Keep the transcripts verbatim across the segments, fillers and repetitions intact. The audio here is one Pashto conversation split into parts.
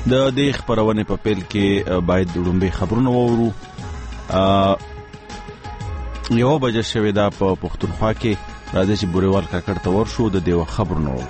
د دې خبرونه په پیل کې باید لومبي خبرونه وورو. یو بجې شوې ده په پښتونخوا کې. راځي چې بوريوال کاکړ ته ورشو د دې خبرونه وورو.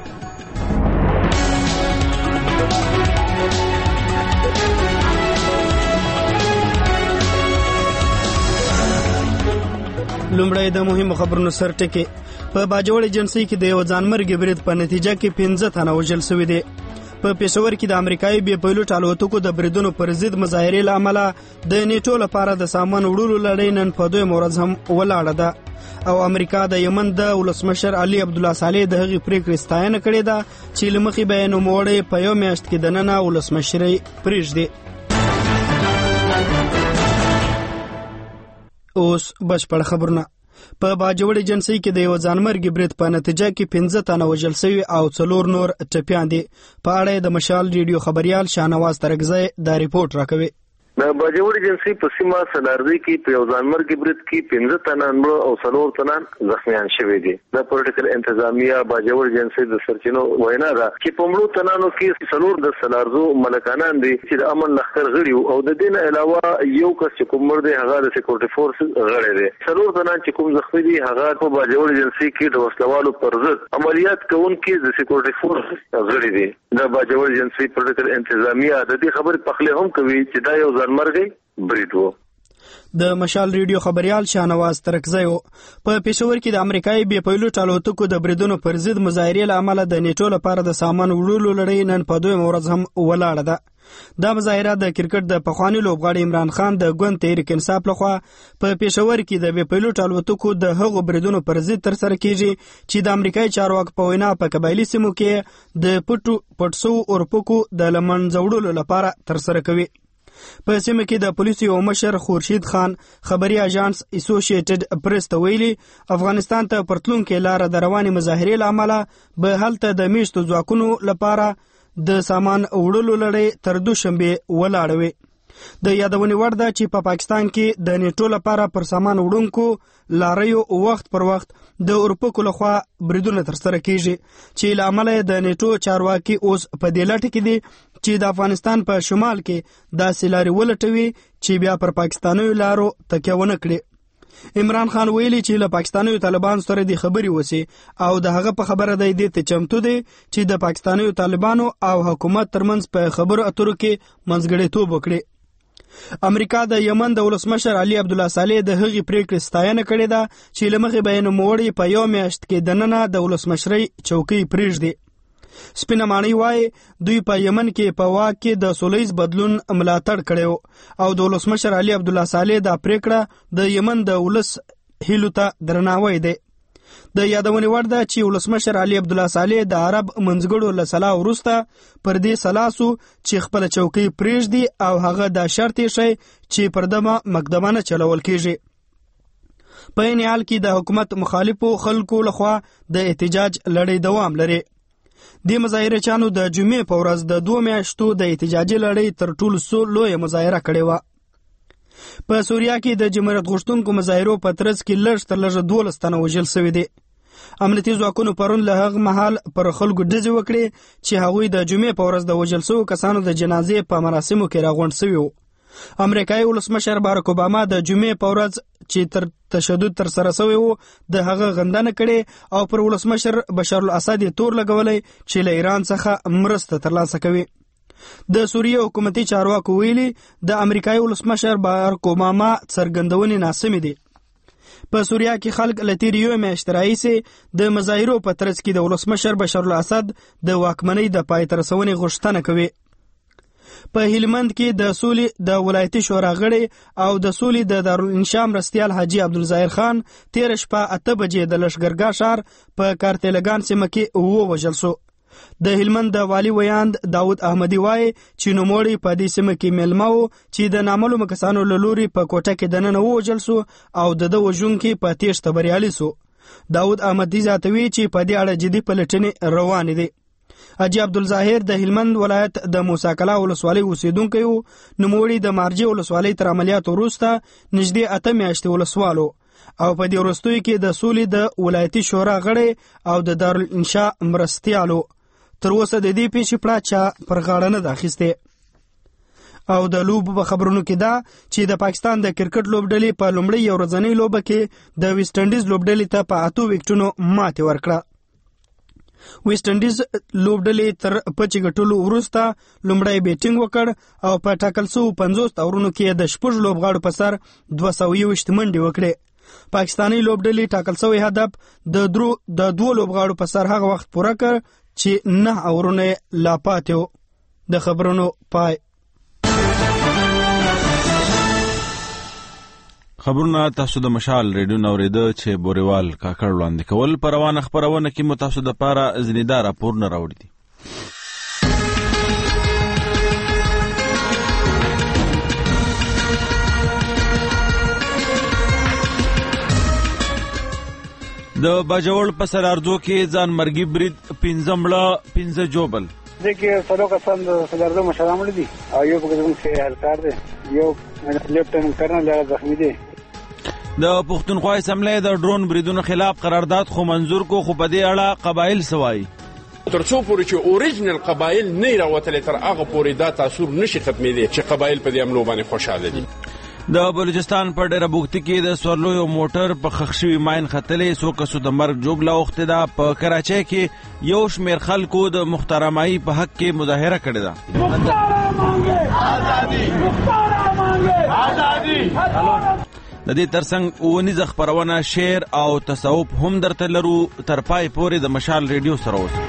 لومړی د مهمو خبرونو سرټکي. په باجوړ ایجنسی کې د یو ځانمرګي برید په نتیجه کې پنځه تنه وژل شوي دي. په پېښور کې د امریکایي بې پیلوټ الوتکو د بریدونو پر ضد مظاهرې له امله د نیټو لپاره د سامان وړلو لړۍ نن په دویم ورځ هم ولاړه ده او امریکا د یمن د ولسمشر علي عبدالله صالح د هغې پریکړې ستاینه کړې ده چې له مخې به یې نوموړی په یو میاشت کې دننه ولسمشرۍ پرېږدي. اوس بشپړ خبرونه. په باجوړ ایجنسی کې د یو ځانمرګي برید په نتیجه کې پنځه تنه وژل شوي او څلور نور ټپیان دي. په اړه د مشال ریډیو خبريال شاهنواز ترکزی دا ریپورت راکوي. د باجوړ ایجنسی په سیمه سلاردي کې په یو ځانمرګي برید کې پنځه تنه مړه او څلور تنه زخمیان شوي دي. د پولیټیکل انتظامیه باجوړ ایجنسی د سرچینو وینا ده چې په مړو تنانو کې څلور د سلارزو ملکانان دي چې د امن لښکر غړي او د دې نه علاوه یو کس چې کوم مړ دی هغه د سکیورټي فورس غړی دی. څلور تنه چې کوم زخمی دي هغه په باجوړ ایجنسی کې د وسلوالو پر ضد عملیات کوونکي د سکیورټي فورس غړي دي. د باجوړ ایجنسی پولیټیکل انتظامیه د دې خبرې پخله هم کوي چې دا یو مرګي برید وو. د مشال ریډیو خبريال شاهنواز ترکزی په پېښور کې د امریکایي بې پیلوټ الوتکو د بریدونو پر ضد مظاهرې له امله د نیټو لپاره د سامان وړلو لړۍ نن په دویم ورځ هم ولاړه ده. دا مظاهره د کرکټ د پخواني لوبغاړي عمران خان د ګوند تحریک انصاف لخوا په پېښور کې د بې پیلوټ الوتکو د هغو بریدونو پر ضد ترسره کیږي چې د امریکایي چارواکو په وینا په قبایلي سیمو کې د پټو پټسو اورپکو د لمنځه وړلو لپاره ترسره کوي. په سیمه کې د پولیسو یو مشر خورشید خان خبري اژانس اسوسییټډ پریس ته ویلي افغانستان ته پرتلونکې لاره د روانې مظاهرې له امله به هلته د میشتو ځواکونو لپاره د سامان وړلو لړۍ تر دوشنبې ولاړه وي. د یادونې وړ ده چې په پا پاکستان کې د نیټو لپاره پر سامان وړونکو لاریو وخت پر وخت د اورپکو لخوا بریدونه ترسره کیږي چې له امله د نیټو چارواکي اوس په دې لټه کې دي چې د افغانستان په شمال کې داسې لارې ولټوي چې بیا پر پاکستانیو لارو تکیه ونه کړي. عمران خان ویلي چې له پاکستانیو طالبانو سره د خبري وسی او د هغه په خبره دی د ته چمتو دی چې د پاکستانیو طالبانو او حکومت ترمنځ په خبرو اترو کې منځګړیتوب وکړي. امریکا د یمن د ولسمشر علي عبدالله صالح د هغې پریکړې ستاینه کړې ده چې له مخې به یې نوموړی په یو میاشت کې دننه د ولسمشرۍ چوکۍ پرېږدي. سپینه ماڼۍ وایي دوی په یمن کې په واک کې د سولیز بدلون ملاتړ کړی او د ولسمشر علي عبدالله صالح دا پریکړه د یمن د ولس هیلو ته درناوی دی. د یادونې وړ ده چې ولسمشر علي عبدالله صالح د عرب منځګړو له سلا وروسته پر دې سلاسو چې خپل چوکۍ پرېږدي او هغه دا شرط یې شی چې پر دمه مقدمانه چلول کیږي. په عین حال کې د حکومت مخالفو خلکو لخوا د احتجاج لړۍ دوام لري. د مظاهره چانو د جمعې په ورځ د دوه میاشتو د احتجاجي لړۍ تر ټولو څو لویه مظاهره کړې وه. په سوریه کې د جمهوریت غوښتونکو مظاهرو په ترڅ کې لږ تر لږه دولس تنه وژل شوي دي. امنیتي ځواکونو پرون له هغه مهال پر خلکو ډزې وکړې چې هغوی د جمعې په ورځ د وژل شوو کسانو د جنازې په مراسمو کې راغونډ شوي وو. امریکایي ولسمشر بارک اوباما د جمعې په ورځ چې تر تشدد تر سره شوی وو د هغه غندنه کړې او پر ولسمشر بشار الاسد یې تور لګولی چې له ایران څخه مرسته ترلاسه کوي. د سوریه حکومتي چارواکو ویلي د امریکایي ولسمشر بارک اوباما څرګندونې ناسمې دي. په سوریه کې خلک له تېرې یوې میاشتې راهیسې د مظاهرو په ترڅ کې د ولسمشر بشار الاسد د واکمنۍ د پای ته رسونې غوښتنه کوي. په هلمند کې د سولې د ولایتي شورا غړي او د سولې د دارالانشا مرستیال حاجي عبدالظاهر خان تېره شپه اته بجې د لښکرګاه ښار په کارتلګان سیمه کې ووژل شو. د هلمند د والي ویاند داود احمدي وایي چې نوموړی په دې سیمه کې میلمه و چې د نامعلومو کسانو له لوري په کوټه کې دننه ووژل شو او د ده وژونکي په تیښته بریالي شو. داود احمدي زیاتوي چې په دې اړه جدي پلټنې روانې دي. حاجي عبدالظاهر د هلمند ولایت د موسی کلا ولسوالۍ اوسیدونکی و. نوموړی د مارجې ولسوالۍ تر عملیاتو وروسته نږدې اته میاشتې ولسوال و او په دې وروستیو کې د سولې د ولایتي شورا غړی او د دارالانشا مرستیال و. تر اوسه د دې پیښې پړه چا پر غاړه نه ده اخیستې. او د لوبو په خبرونو کې دا چې د پاکستان د کرکټ لوبډلې په لومړۍ یو ورځنۍ لوبه کې د ویسټ انډیز لوبډلې ته په اتو وکټونو ماتې ورکړه. ویسټ انډیز لوبډلې تر پچې ګټلو وروسته لومړی بیټینګ وکړ او په ټاکل شوو پنځوس اورونو کې د شپږ لوبغاړو په سر دوه سوه یوویشت منډې وکړې. پاکستاني لوبډلې ټاکل شوی هدف د درو د دوه لوبغاړو په سر هغه وخت پوره کړ چې نه اورونه لا پاتې وو. د خبرونو پای. خبرونه تاسو د مشال ریډیو نوریده چې بوریوال کاکړ وړاندې کول په روانه خبرونه کې مو تاسو د پاره ځینې راپورونه راوړي دي. د باجوړ په سرارځو کې ځان مرګي برید پنځه مړه پنځه جوبل देखिए सरो का संद सदरदो मशामल दी आयो पकड़न से हलकार दे यो लेफ्टिनेंट कर्नल लगा जख्मी दे. د پښتونخوا اسمبلی د ډرون بریدونو خلاف قرارداد خو منظور کو خو په دې اړه قبایل سوای ترڅو پورې چې اوریجنل قبایل نه راوتل تر هغه پورې دا تاثیر نشي ختمېدی چې قبایل په دې عملو باندې خوشاله دي. د بلوچستان په ډیره بوختي کې د سورلو یو موټر په خښوي ماين خطلې سو کسو د مرګ جوړ لا وخت دا په کراچۍ کې یو شمیر خلکو د محترمای په حق کې مظاهره کړې ده. محترم مانګه ازادي محترم مانګه ازادي. د دې ترڅنګ ونیز خبرونه شعر او تصوف هم درته لرو تر پای پورې د مشال ریډیو سره اوس.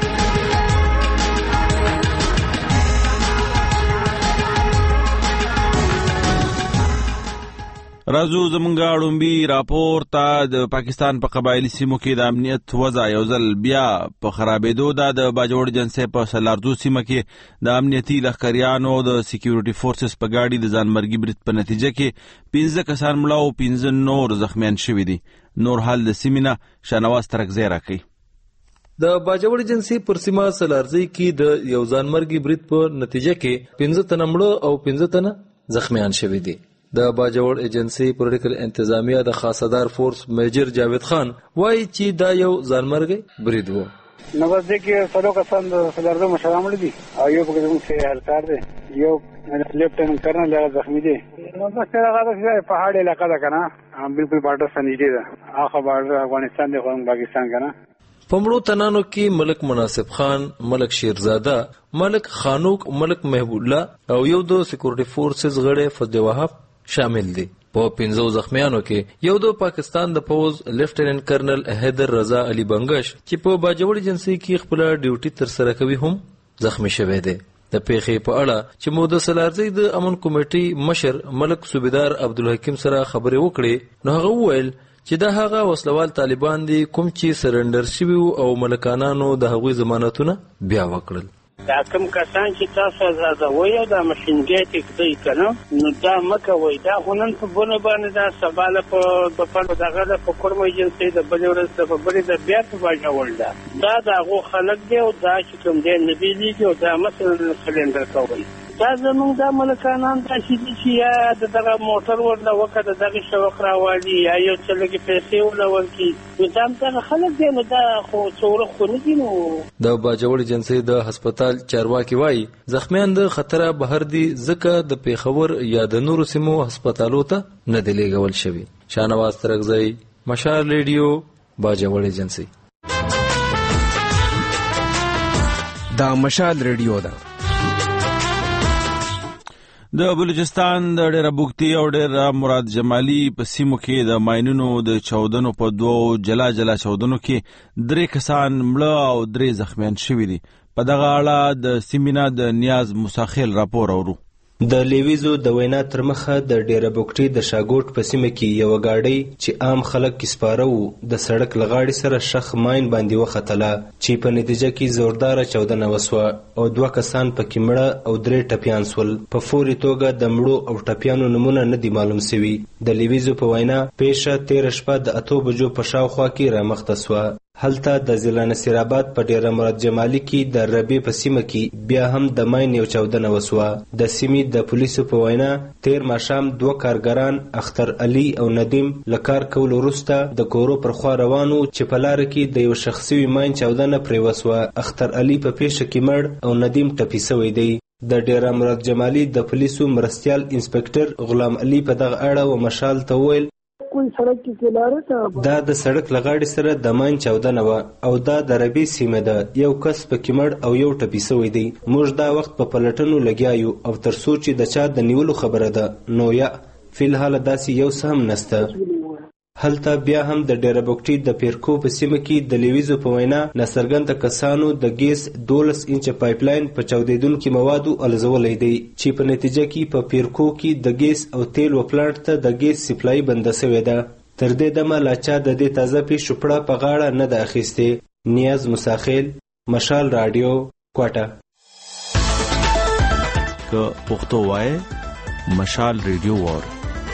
راځو زمونږ اړومبي راپور ته. د پاکستان په قبایلی سیمو کې د امنیت وضع یو ځل بیا په خرابېدو ده. د باجوړ جنسې په سلارزو سیمه کې د امنیتي لښکریانو او د سکیورټي فورسز په ګاډي د ځانمرګي برید په نتیجه کې پنځه کسان مړه او پنځه نور زخمیان شوي دي. نور حال د سیمې نه شانواز ترکزی راکوي. د باجوړ جنسې پر سیمه سلارزی کې د یو ځانمرګي برید په نتیجه کې پنځه تنه مړه او پنځه تنه زخمیان شوي دي. د باجوړ ایجنسی پولیټیکل انتظامیه د خاصدار فورس میجر جاوید خان وایي چې دا یو ځانمرګي برید و. نو بس دغه سلو کا سند سلارزو مشامل دي ایو پکړم سے هلکار دي یو لیفټیننٹ کرنل لگا زخمی دي. نو بس هغه د پہاڑی علاقہ ده کنه بالکل بارډر سره نږدې ده. هغه بارډر افغانستان دی خو پاکستان کنه. پمړو تنانو کې ملک مناسب خان، ملک شیرزاده، ملک خانوک، ملک محبوب الله او یو دو سکیورټي فورسز غړي فضل وهاب شامل دي. په پنځو زخمیانو کې یو دو پاکستان د پوز لیفټیننٹ کرنل حیدر رضا علي بنگش چې په باجوړ جنسي کې خپل ډیوټي تر سره کوي هم زخمی شوی دی. د پیښې په اړه چې مو د سلارزی د امن کمیټې مشر ملک صوبیدار عبدالحکیم سره خبرې وکړې نو هغه وویل چې دا هغه وسلوال طالبان دي کوم چې سرندر شوي او ملکانانو د هغوی ضمانتونه بیا وکړل. دا کوم کسان چې تاسو آزادوي او د ماشینګې تکدي کنه نو دا مکه وای دا غونن په بونه باندې دا سباله په په دغه د فکرمو ایجنسی د بلورس په بری د بیا په باندې ولدا دا دغه خلک دی او دا چې کوم دی نبی لیږي او دا مثلا سلندر کوي دا زمونږ د ملکانان دا چې یا دغه موټر ورله وکړه دغه شوق راوالي یا یو څه لږ پیسې ولول کی نو دا دغه خلک دی نو دا خو څوره خو نه دي. نو د باجوړ جنسي د هسپتال چارواکي وایي زخمیان د خطره بهر دي ځکه د پیښور یا د نورو سیمو هسپتالو ته نه دی لېږول شوي. شانواز ترکزی، مشال ریډیو، باجوړ جنسي. دا مشال ریډیو ده. د بلوچستان د ډیره بوختي او ډیره مراد جمالي په سیمو کې د ماینونو د چاودنو په دوو جلا جلا چاودنو کې درې کسان مړه او درې زخمیان شوي دي. په دغه اړه د سیمینه د نیاز مساخیل راپور اورو. د لیویزو د وینا تر مخه د ډیره بوکټي د شاګوټ په سیمه کې یو غاډي چې عام خلک کې سپاره وو د سړک لغاړي سره شخ ماين باندې وختله چې په نتیجه کې زوردار چاودنه وسوه او دوه کسان پکې مړه او درې ټپیان سول. په فوري توګه د مړو او ټپیانو نمونه نه دي معلوم شوي. د لیویزو په وینا پیښه تیر شپه د اتو بجو په شاوخوا کې رامخته سوه. هلته د ضلع نصیرآباد په ډیره مراد جمالي کې د ربی په سیمه کې بیا هم د ماین یو چاودنه وسوه. د سیمې د پولیسو په وینا تیر ماښام دوه کارګران اختر علي او ندیم له کار کولو وروسته د کورو پر خوا روانو چې په لاره کې د یو شخصي ماین چاودنه پرې وسوه. اختر علي په پیښه کې مړ او ندیم ټپي سوی دی. د ډیره مراد جمالي د پولیسو مرستیال انسپکټر غلام علي په دغه اړه و مشال ته وویل دا د سړک لغاړې سره د ماین چاودنه وه او دا د ربی سیمه ده. یو کس پکې مړ او یو ټپي سوی دی. موږ دا وخت په پلټنو لګیا یو او تر څو چې د چا د نیولو خبره ده نو یا فی الحال داسې یو څه هم نسته. هلته بیا هم د ډیره بوکټي د پیرکو په سیمه کې د لیویزو په وینا ناڅرګنده کسانو د ګیس دولس انچه پایپلاین په چاودیدونکو موادو الزولی دی چې په نتیجه کې په پیرکو کې د ګیس او تیلو پلانټ ته د ګیس سپلای بنده شوې ده. تر دې دمه لا چا د دې تازه پیښو پړه په غاړه نه ده اخیستې. نیاز مساخیل، مشال رادیو، کوټه. که پښتو وای مشال ریډیو وور.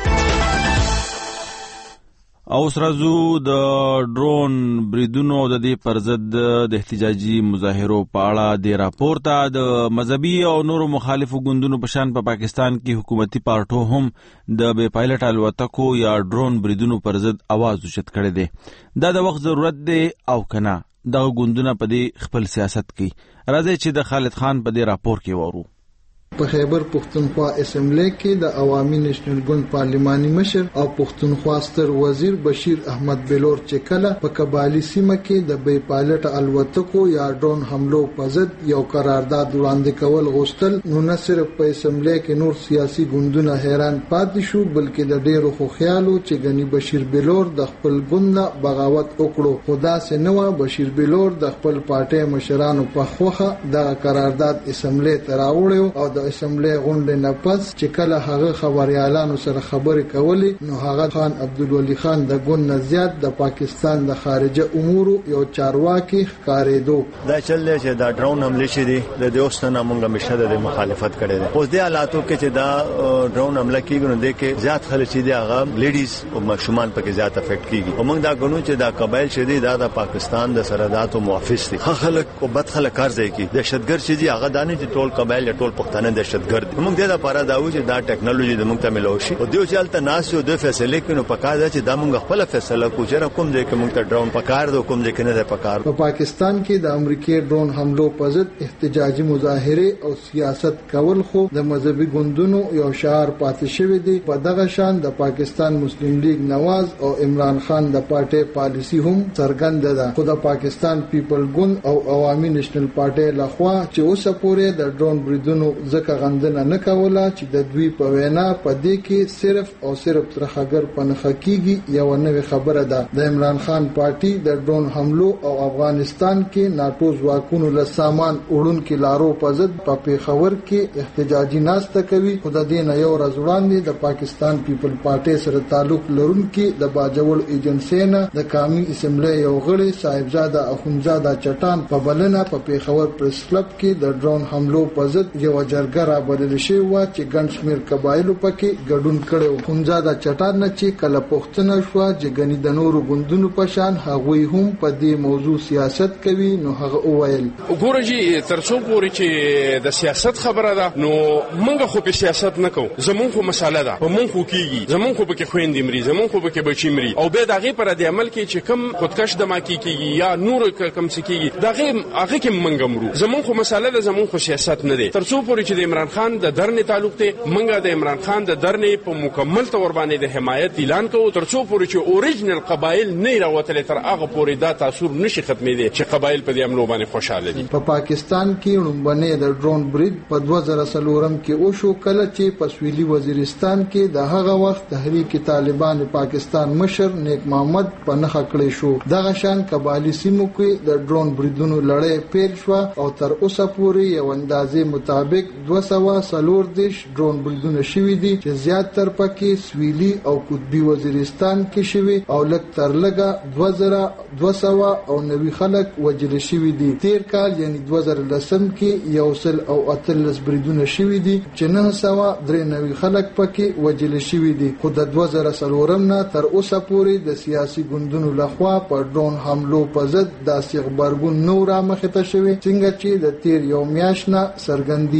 او سرازو د ډرون بریدونو د دې پر ضد د احتجاجي مظاهرو په اړه د راپور ته د مذهبي او نورو مخالفو ګوندونو په شان په پا پاکستان کې حکومتي پارټو هم د بې پایلټ الوتکو یا ډرون بریدونو پر ضد आवाज اوچت کړی دی. دا د وخت ضرورت دی او کنه دغه ګوندونه په دې خپل سیاست کوي. راځي چې د خالد خان په دې راپور کې وورو. په خیبر پختونخوا اسمبلی کې د عوامي نېشنل ګوند پارلماني مشر او پختونخوا ستر وزیر بشیر احمد بلور چې کله په کبالي سیمه کې د بې پایلټ الوتکو یا ډرون حملو په ضد یو قرارداد وړاندې کول غوښتل نو نه صرف په اسمبلی کې نور سیاسي ګوندونه حیران پاتې شو بلکې د ډیرو خو خیالو چې غني بشیر بلور د خپل ګوند نه بغاوت وکړو. خدا سه نو بشیر بلور د خپل پارټي مشرانو په خوخه د قرارداد اسمبلی ته راوړیو او د اسمبلی غونډې نه پس چې کله هغه خبريالانو سره خبرې کولې نو هغه خان عبدالولي خان د ګوند نه زیات د پاکستان د خارجه امورو یو چارواکي ښکارېدو. دا چل دی چې دا ډرون حملې شي دي د دوستانه موږ مشه د مخالفت کړي دي. اوس د حالاتو کې چې دا ډرون حمله کیږي نو د کې زیات خلک چې دي هغه لیډیز او ماشومان پکې زیات افیکټ کیږي او موږ دا غنو چې دا قبایل چې دي دا د پاکستان د سرحداتو محافظ دي. خلک او بد خلک کارځي کی دهشتګر چې دي هغه دانه چې ټول قبایل ټول پښتانه دهشتګرد. موږ د لپاره دا و چې دا ټیکنالوژي د موږ ته ملو شي او دیو چلته ناس یو د فیصله کینو پکار دا چې دا موږ خپل فیصله کو چې کوم ځای کې موږ ته ډرون پکار دو کوم ځای کې نه ده پکار. په پاکستان کې د امریکای ډرون حملو په ضد احتجاجي مظاهره او سیاست کول خو د مذهبي ګوندونو یو شعار پاتې شوی دی. په دغه شان د پاکستان مسلم لیگ نواز او عمران خان د پارټي پالیسی هم څرګنده ده. خو د پاکستان پیپل ګوند او عوامي نېشنل پارټي لخوا چې اوسه پورې د ډرون بریدونو ځکه غندنه نه کوله چې د دوی په وینا په دې کې صرف او صرف ترخګر پنخ کیږي یو نوې خبره ده. د عمران خان پارټي د ډرون حملو او افغانستان کې ناتو ځواکونو له سامان وړونکو لارو په ضد په پیښور کې احتجاجي ناسته کوي. خو د دې نه یو ورځ وړاندې د پاکستان پیپل پارټي سره تعلق لرونکي د باجوړ ایجنسی نه د قومي اسمبلی یو غړي صاحبزاده اخونزاده چټان په بلنه په پیښور پریس کلب کې د ډرون حملو په ضد یو جرګه را بلل شوی و چې ګڼ شمېر قبایلو پکې ګډون کړي. خونزاده چټان نه چې کله پوښتنه شوه چې ګنې د نورو ګوندونو په شان هغوی هم په دې موضوع سیاست کوي نو هغه وویل ګوره جی تر څو پورې چې د سیاست خبره ده نو موږ خو په سیاست نه کوو. زمونږ خو مساله ده په موږ خو کېږي زمونږ خو پکې خویندې مري زمونږ خو پکې بچي مري او بیا د هغې پر د عمل کې چې کم خودکش دماکي کېږي یا نور کم څه کېږي د هغې هغې کې موږ مرو. زمونږ خو مساله ده زمونږ خو سیاست نه دی. تر څو پورې چې د عمران خان د درنې تعلق دی منګه د عمران خان د درنې په مکمل تور باندې د حمایت اعلان کوو تر څو پورې چې اوریجنل قبایل نه راوتلې تر هغه پورې دا تاثیر نشي ختمېدی چې قبایل په دې عملو باندې خوشاله دي. په پاکستان کې لومبنه د ډرون برید په دوه زره څلورم کې وشو کله چې په سویلي وزیرستان کې د هغه وخت تحریک طالبان پاکستان مشر نیک محمد په نخښه کړی شو. دغه شان قبایلی سیمو کې د ډرون بریدونو لړۍ پیل شو او تر اوسه پورې یو اندازې مطابق دوه سوه څلور دېرش ډرون بریدونه شوي دي چې زیاتره پکې سویلي او قطبي وزیرستان کې شوي او لږ تر لږه دوه زره دوه سوه او نوي خلک وژل شوي دي. تیر کال یعنی دوه زره لسم کې یو سل او اتلس بریدونه شوي دي چې نه سوه درې نوي خلک پکې وژل شوي دي. خو د دوه زره څلورم نه تر اوسه پورې د سیاسي ګوندونو لخوا په ډرون حملو په ضد داسې غبرګون نه رامخې ته شوی څنګه چې د تیر یو میاشت نه څرګندېږي. په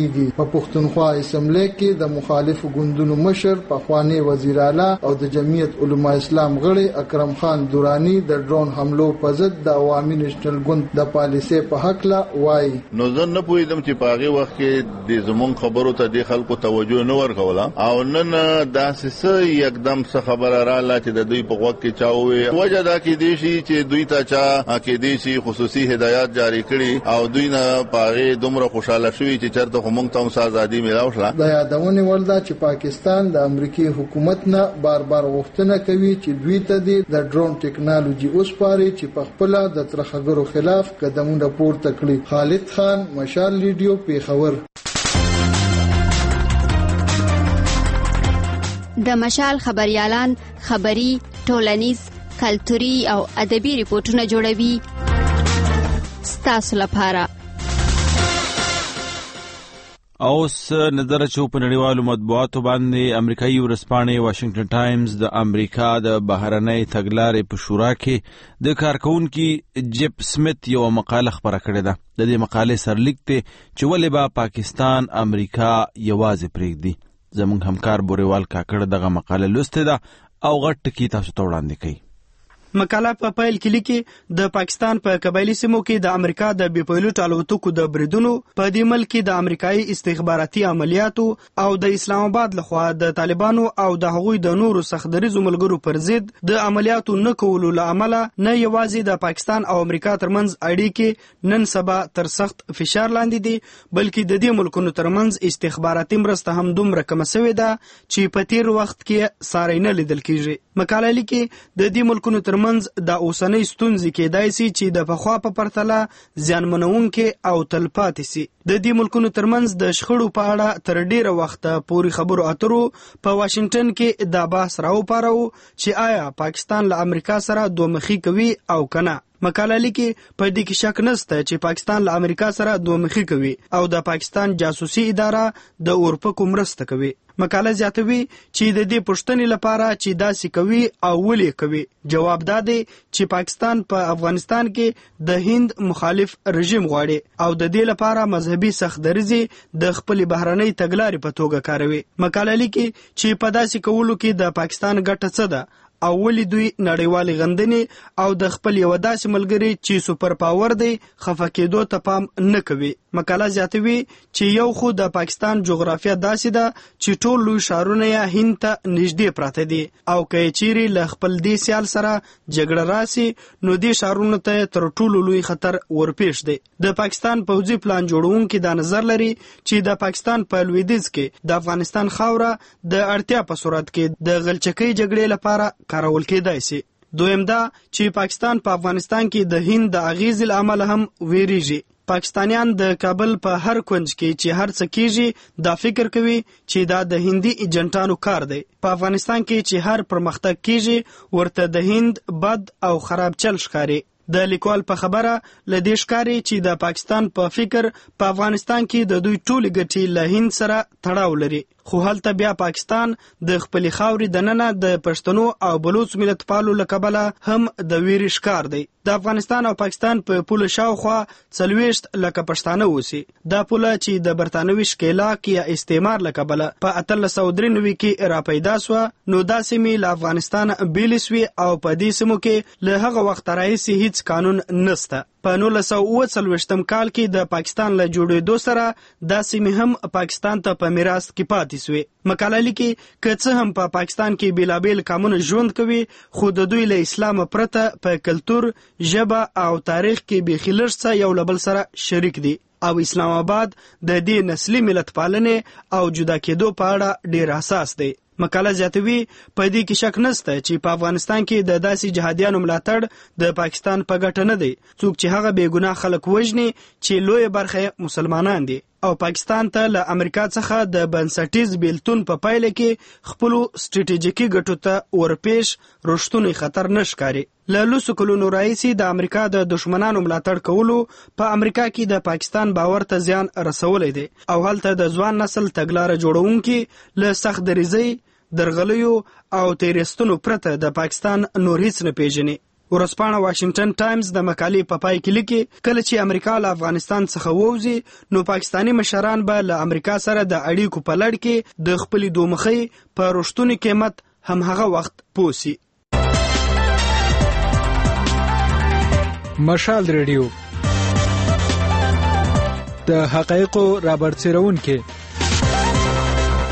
په پښتونخوا اسمبلی کې د مخالفو ګوندونو مشر پخوانی وزیر اعلی او د جمعیت علما اسلام غړي اکرم خان دورانی د ډرون حملو په ضد د عوامي نېشنل ګوند د پالیسۍ په حق لا وایي. نو زه نه پوهیدم چې په هغه وخت کې د زمون خبرو ته د خلکو توجه نه ورکوله او نن داسې څه یکدم څه خبره رااله چې د دوی په وخت کې چاوي وجه دا کې دي چې دوی ته چا کې دي چې خصوصي هدایت جاری کړي او دوی نه پاره دومره خوشاله شوي چې چرته همون ته ازادي ملاو شله. د یادونه ولدا چې پاکستان د امریکای حکومت نه بار بار غوښتنه کوي چې دوی ته د ډرون ټیکنالوژي اوسپاري چې په خپل د ترخګرو خلاف قدمونه پورته کړي. خالد خان، مشال ریډیو، پیښور. د مشال خبريالان خبري، ټولنیز، کلتوري او ادبي ریپورتونه جوړوي ستاسو لپاره. اوس نظر چې په نړیوالو مطبوعاتو باندې امریکایي ورځپاڼې واشنگټن ټایمز د امریکا د بهرنۍ تګلارې په شورا کې د کارکونکي جیپ سمیت یو مقاله خبره کړې ده. د دې مقالې سرلیک ته چې ولې به پاکستان امریکا یوازې پرېږدي. زموږ همکار بوریوال کاکړ دغه مقاله لوستې ده او غټ ټکی تاسو ته وړاندې کوي. مقاله په پیل کې لیکي د پاکستان په قبایلی سیمو کې د امریکا د بي پایلوټ الوتکو د بریدونو په دې ملک کې د امریکایي استخباراتي عملیاتو او د اسلام آباد لخوا د طالبانو او د هغوی د نورو سختدریزو ملګرو پر ضد د عملیاتو نه کولو له امله نه یوازې د پاکستان او امریکا ترمنځ اړیکې نن سبا تر سخت فشار لاندې دي بلکې د دې ملکونو ترمنځ استخباراتي مرسته هم دومره کمه شوې ده چې په تیر وخت کې ساری نه لیدل کیږي. مقاله لیکي د دې ملکونو ترمنځ د اوسنۍ ستونزې کېدای شي چې د پخوا په پرتله زیانمنونکې او تلپاتې شي. د دې ملکونو ترمنځ د شخړو په اړه تر ډیره وخته پورې خبرو اترو په واشنگټن کې دا بحث راوپارو چې آیا پاکستان له امریکا سره دومخي کوي او کنه. مقاله لیکي په دې کې شک نشته چې پاکستان له امریکا سره دومخي کوي او د پاکستان جاسوسي اداره د اورپکو مرسته کوي. مقاله زیاتوي چې د دې پوښتنې لپاره چې داسې کوي او ولې کوي جواب دا دی چې پاکستان په افغانستان کې د هند مخالف رژیم غواړي او د دې لپاره مذهبي سختدریزي د خپل بهرنۍ تګلارې په توګه کاروي. مقاله لیکي چې په داسې کولو کې د پاکستان ګټه څه ده او ولې دوی نړیوالې غندنې او د خپل یو داسې ملګری چې سوپر پاور دی خفه کېدو ته پام نه کوي. مقاله زیاتوي چې یو خو د پاکستان جغرافیه داسې ده چې ټول لوی ښارونه یې هند ته نږدې پراته دي او که چیرې له خپل دې سیال سره جګړه راسي نو دې ښارونو ته تر ټولو لوی خطر ورپېښ دی. د پاکستان پوځي پلان جوړونکي دا نظر لري چې د پاکستان په لویدیځ کې د افغانستان خاوره د اړتیا په صورت کې د غلچکۍ جګړې لپاره کارول کېدای شي. دویم دا چې پاکستان په افغانستان کې د هند د اغیز له امله هم ویریږي. پاکستانیان د کابل په هر کونج کې چې هر څه کیږي دا فکر کوي چې دا د هندي ایجنټانو کار دی. په افغانستان کې چې هر پرمختګ کیږي ورته د هند بد او خراب چل ښکاري. د لیکوال په خبره لدې ښکاري چې د پاکستان په فکر په افغانستان کې د دوی ټولې ګټې له هند سره تړاو لري خو هلته بیا پاکستان د خپل خاورې دننه د پښتنو او بلوچ ملت پالو لکبله هم د ویری ښکار دی. د افغانستان او پاکستان په پوله شاوخوا څلوېښت لکه پښتانه اوسي. دا پوله چې د برتانوي ښکېلاک یا استعمار لکبله په اتلس سوه درې نوي کې راپیدا سوه نو دا سیمې له افغانستان بیلې سوې او په دې سیمو کې له هغه وخته راهیسې هیڅ قانون نسته. په نولس سوه اوه څلوېښتم کال کې د پاکستان له جوړېدو سره دا سیمې هم پاکستان ته په میراث کې پاتې سوې. مقاله لیکي که څه هم په پاکستان کې بیلابیل قومونه ژوند کوي خو د دوی له اسلام پرته په کلتور، ژبه او تاریخ کې بیخي لږ څه یو له بل سره شریک دي او اسلام آباد د دې نسلي ملت پالنې او جدا کېدو په اړه ډېر حساس دی. مقاله زیاتوي په دې کې شک نشته چې په افغانستان کې د داسې جهادیانو ملاتړ د پاکستان په ګټه نه دی څوک چې هغه بې ګناه خلک وژني چې لویه برخه مسلمانان دي او پاکستان ته له امریکا څخه د بنسټیز بیلتون په پایله کې خپلو سټریټیژیکي ګټو ته ورپېښ رښتونی خطر نه ښکاري. له لسو کلونو راهیسې د امریکا د دښمنانو ملاتړ کولو په امریکا کې د پاکستان باور ته زیان رسولی دی او هلته د ځوان نسل تګلاره جوړونکي له سخت دریځۍ، درغلیو او تیریستنو پرته د پاکستان نور هیڅ نه پیژني. ورځپاڼه واشنگټن ټایمز د مقالې په پای کې لیکي کله چې امریکا له افغانستان څخه ووځي نو پاکستاني مشران به له امریکا سره د اړیکو په لړ کې د خپلې دومخۍ په رښتوني قیمت هم هغه وخت پوسی. مشال ریډیو د حقایقو رابرسیرون کې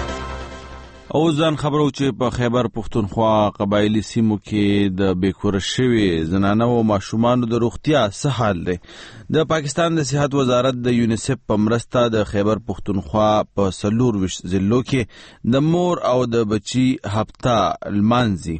او ځان خبرو چې په خیبر پښتونخوا قبایلی سیمو کې د بیکور شوی زنانه او ماشومان د روغتیا څه حال دی. د پاکستان د صحت وزارت د یونیسف په مرسته د خیبر پښتونخوا په سلور وش ضلعو کې د مور او د بچي هفته لمانځي.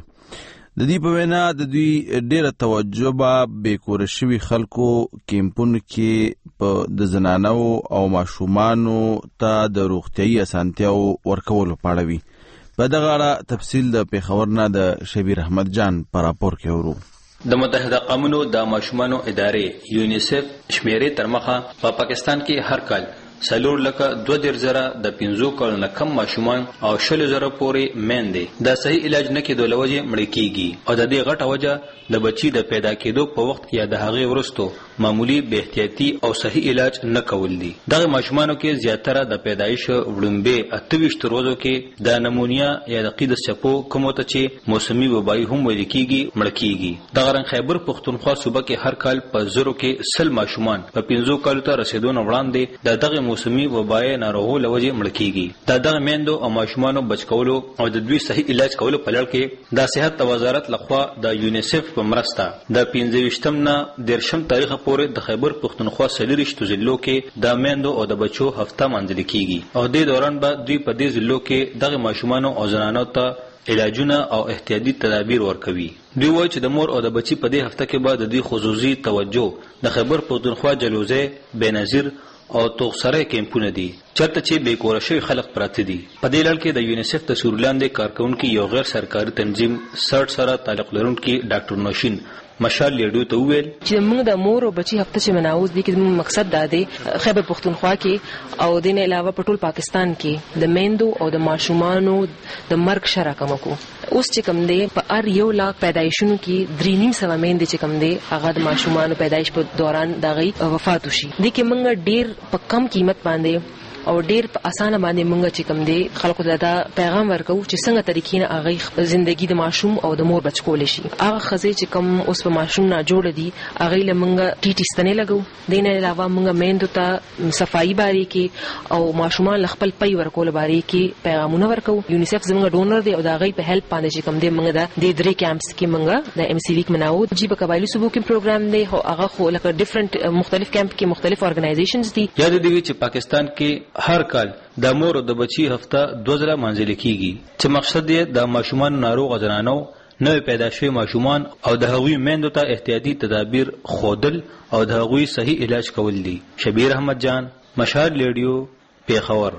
د دې په وینا د دوی ډیره توجه به بیکور شوی خلکو کیمپونو کې په د زنانو او ماشومانو ته د روغتیايي اسانتیاو ورکولو په اړه وي. په دغه اړه تفصیل د پیښور نه د شبیر احمد جان په راپور کې ورو. د متحده قومونو د ماشومانو ادارې یونیسف شمیرې تر مخه په پا پاکستان کې هر کال سلور لکه دو دیر زره د پنځو کلونو کم ماشومان او شل زره پورې میندې د صحیح علاج نه کېدو له وجې مړې کېږي او د دې غټه وجه د بچي د پیدا کېدو په وخت کې یا د هغې وروستو معمولی بې احتیاطي او صحیح علاج نه کول دي. دغه ماشومانو کې زیاتره د پیدایش وړومبې اته ویشت ورځو کې د نمونیا یا د قید څپو کومو ته چې موسمي وبایي هم ویل کېږي مړه کېږي. دغه رنګ خیبر پښتونخوا صوبه کې هر کال په زرو کې سل ماشومان په پنځو کالو ته رسېدو نه وړاندې د دغه موسمي وبایي ناروغو له وجې مړه کېږي. د دغه میندو او ماشومانو بچ کولو او د دوی صحیح علاج کولو په لړ کې د صحت وزارت لخوا د یونیسف په مرسته د پنځه ویشتم نه دېرشم تاریخ پورې د خیبر پښتونخوا څلوېښتو ضلعو کې د میندو او د بچو هفته مانځل کېږي او دې دوران به دوی په دې ضلعو کې دغه ماشومانو او زنانو ته علاجونه او احتیاطي تدابیر ورکوي. دوی وایي چې د مور او د بچي په دې هفته کې به د دوی خصوصي توجه د خیبر پښتونخوا جلوزه بېنظیر او توغسره کیمپونه دي چرته چې بیکوره شوي خلک پراته دي. په دې لړ کې د یونیسف د سورلاندې کارکونکي یو غیر سرکاري تنظیم سرټ سره تعلق لرونکي ډاکټر نوشین مشال لیډو ته وویل چې موږ د مور او بچي هفته چې مناوز دي کې موږ مقصد دا دی خیبر پښتونخوا کې او د نه علاوه په ټول پاکستان کې د میندو او د ماشومانو د مرګ شرح کم کو. اوس چې کم دی په ار یو لاک پیدایشونو کې درې نیم سوه میندې چې کم دی هغه د ماشومانو پیدایش په دوران دغه وفات وشي. دي کې موږ ډیر په کم قیمت باندې او ډیر په اسانه باندې مونږ چې کوم دی خلکو ته دا پیغام ورکو چې څنګه طریقې نه هغه ژوندۍ د ماشوم او د مور بچ کول شي. هغه خزې چې کوم اوس په ماشوم نه جوړ دي هغه له مونږ ټیټی ستنې لګو. دین علاوه مونږ میندو ته صفائی باری کې او ماشومان خپل پي ورکول باری کې پیغامونه ورکو. یونیسف زموږ ډونر دی او دا غي په هیلپ باندې چې کوم دی مونږ د دې درې کیمپس کې مونږ د ام سی ویک مناو جی په قبایلی صوبو کې پروګرام دی او هغه خو لکه ډیفرنٹ مختلف کیمپ کې مختلف ارګنایزیشنز دي. یاد دی چې پاکستان کې هر کال د مور او د بچي هفته دوه ځله مانځل کېږي چې مقصد یې د ماشومان ناروغ زنانو نوې پیدا شوي ماشومان او د هغوی میندو ته احتیاطي تدابیر خودل او د هغوی صحیح علاج کول دي. شبیر احمد جان مشال ریډیو پیښور.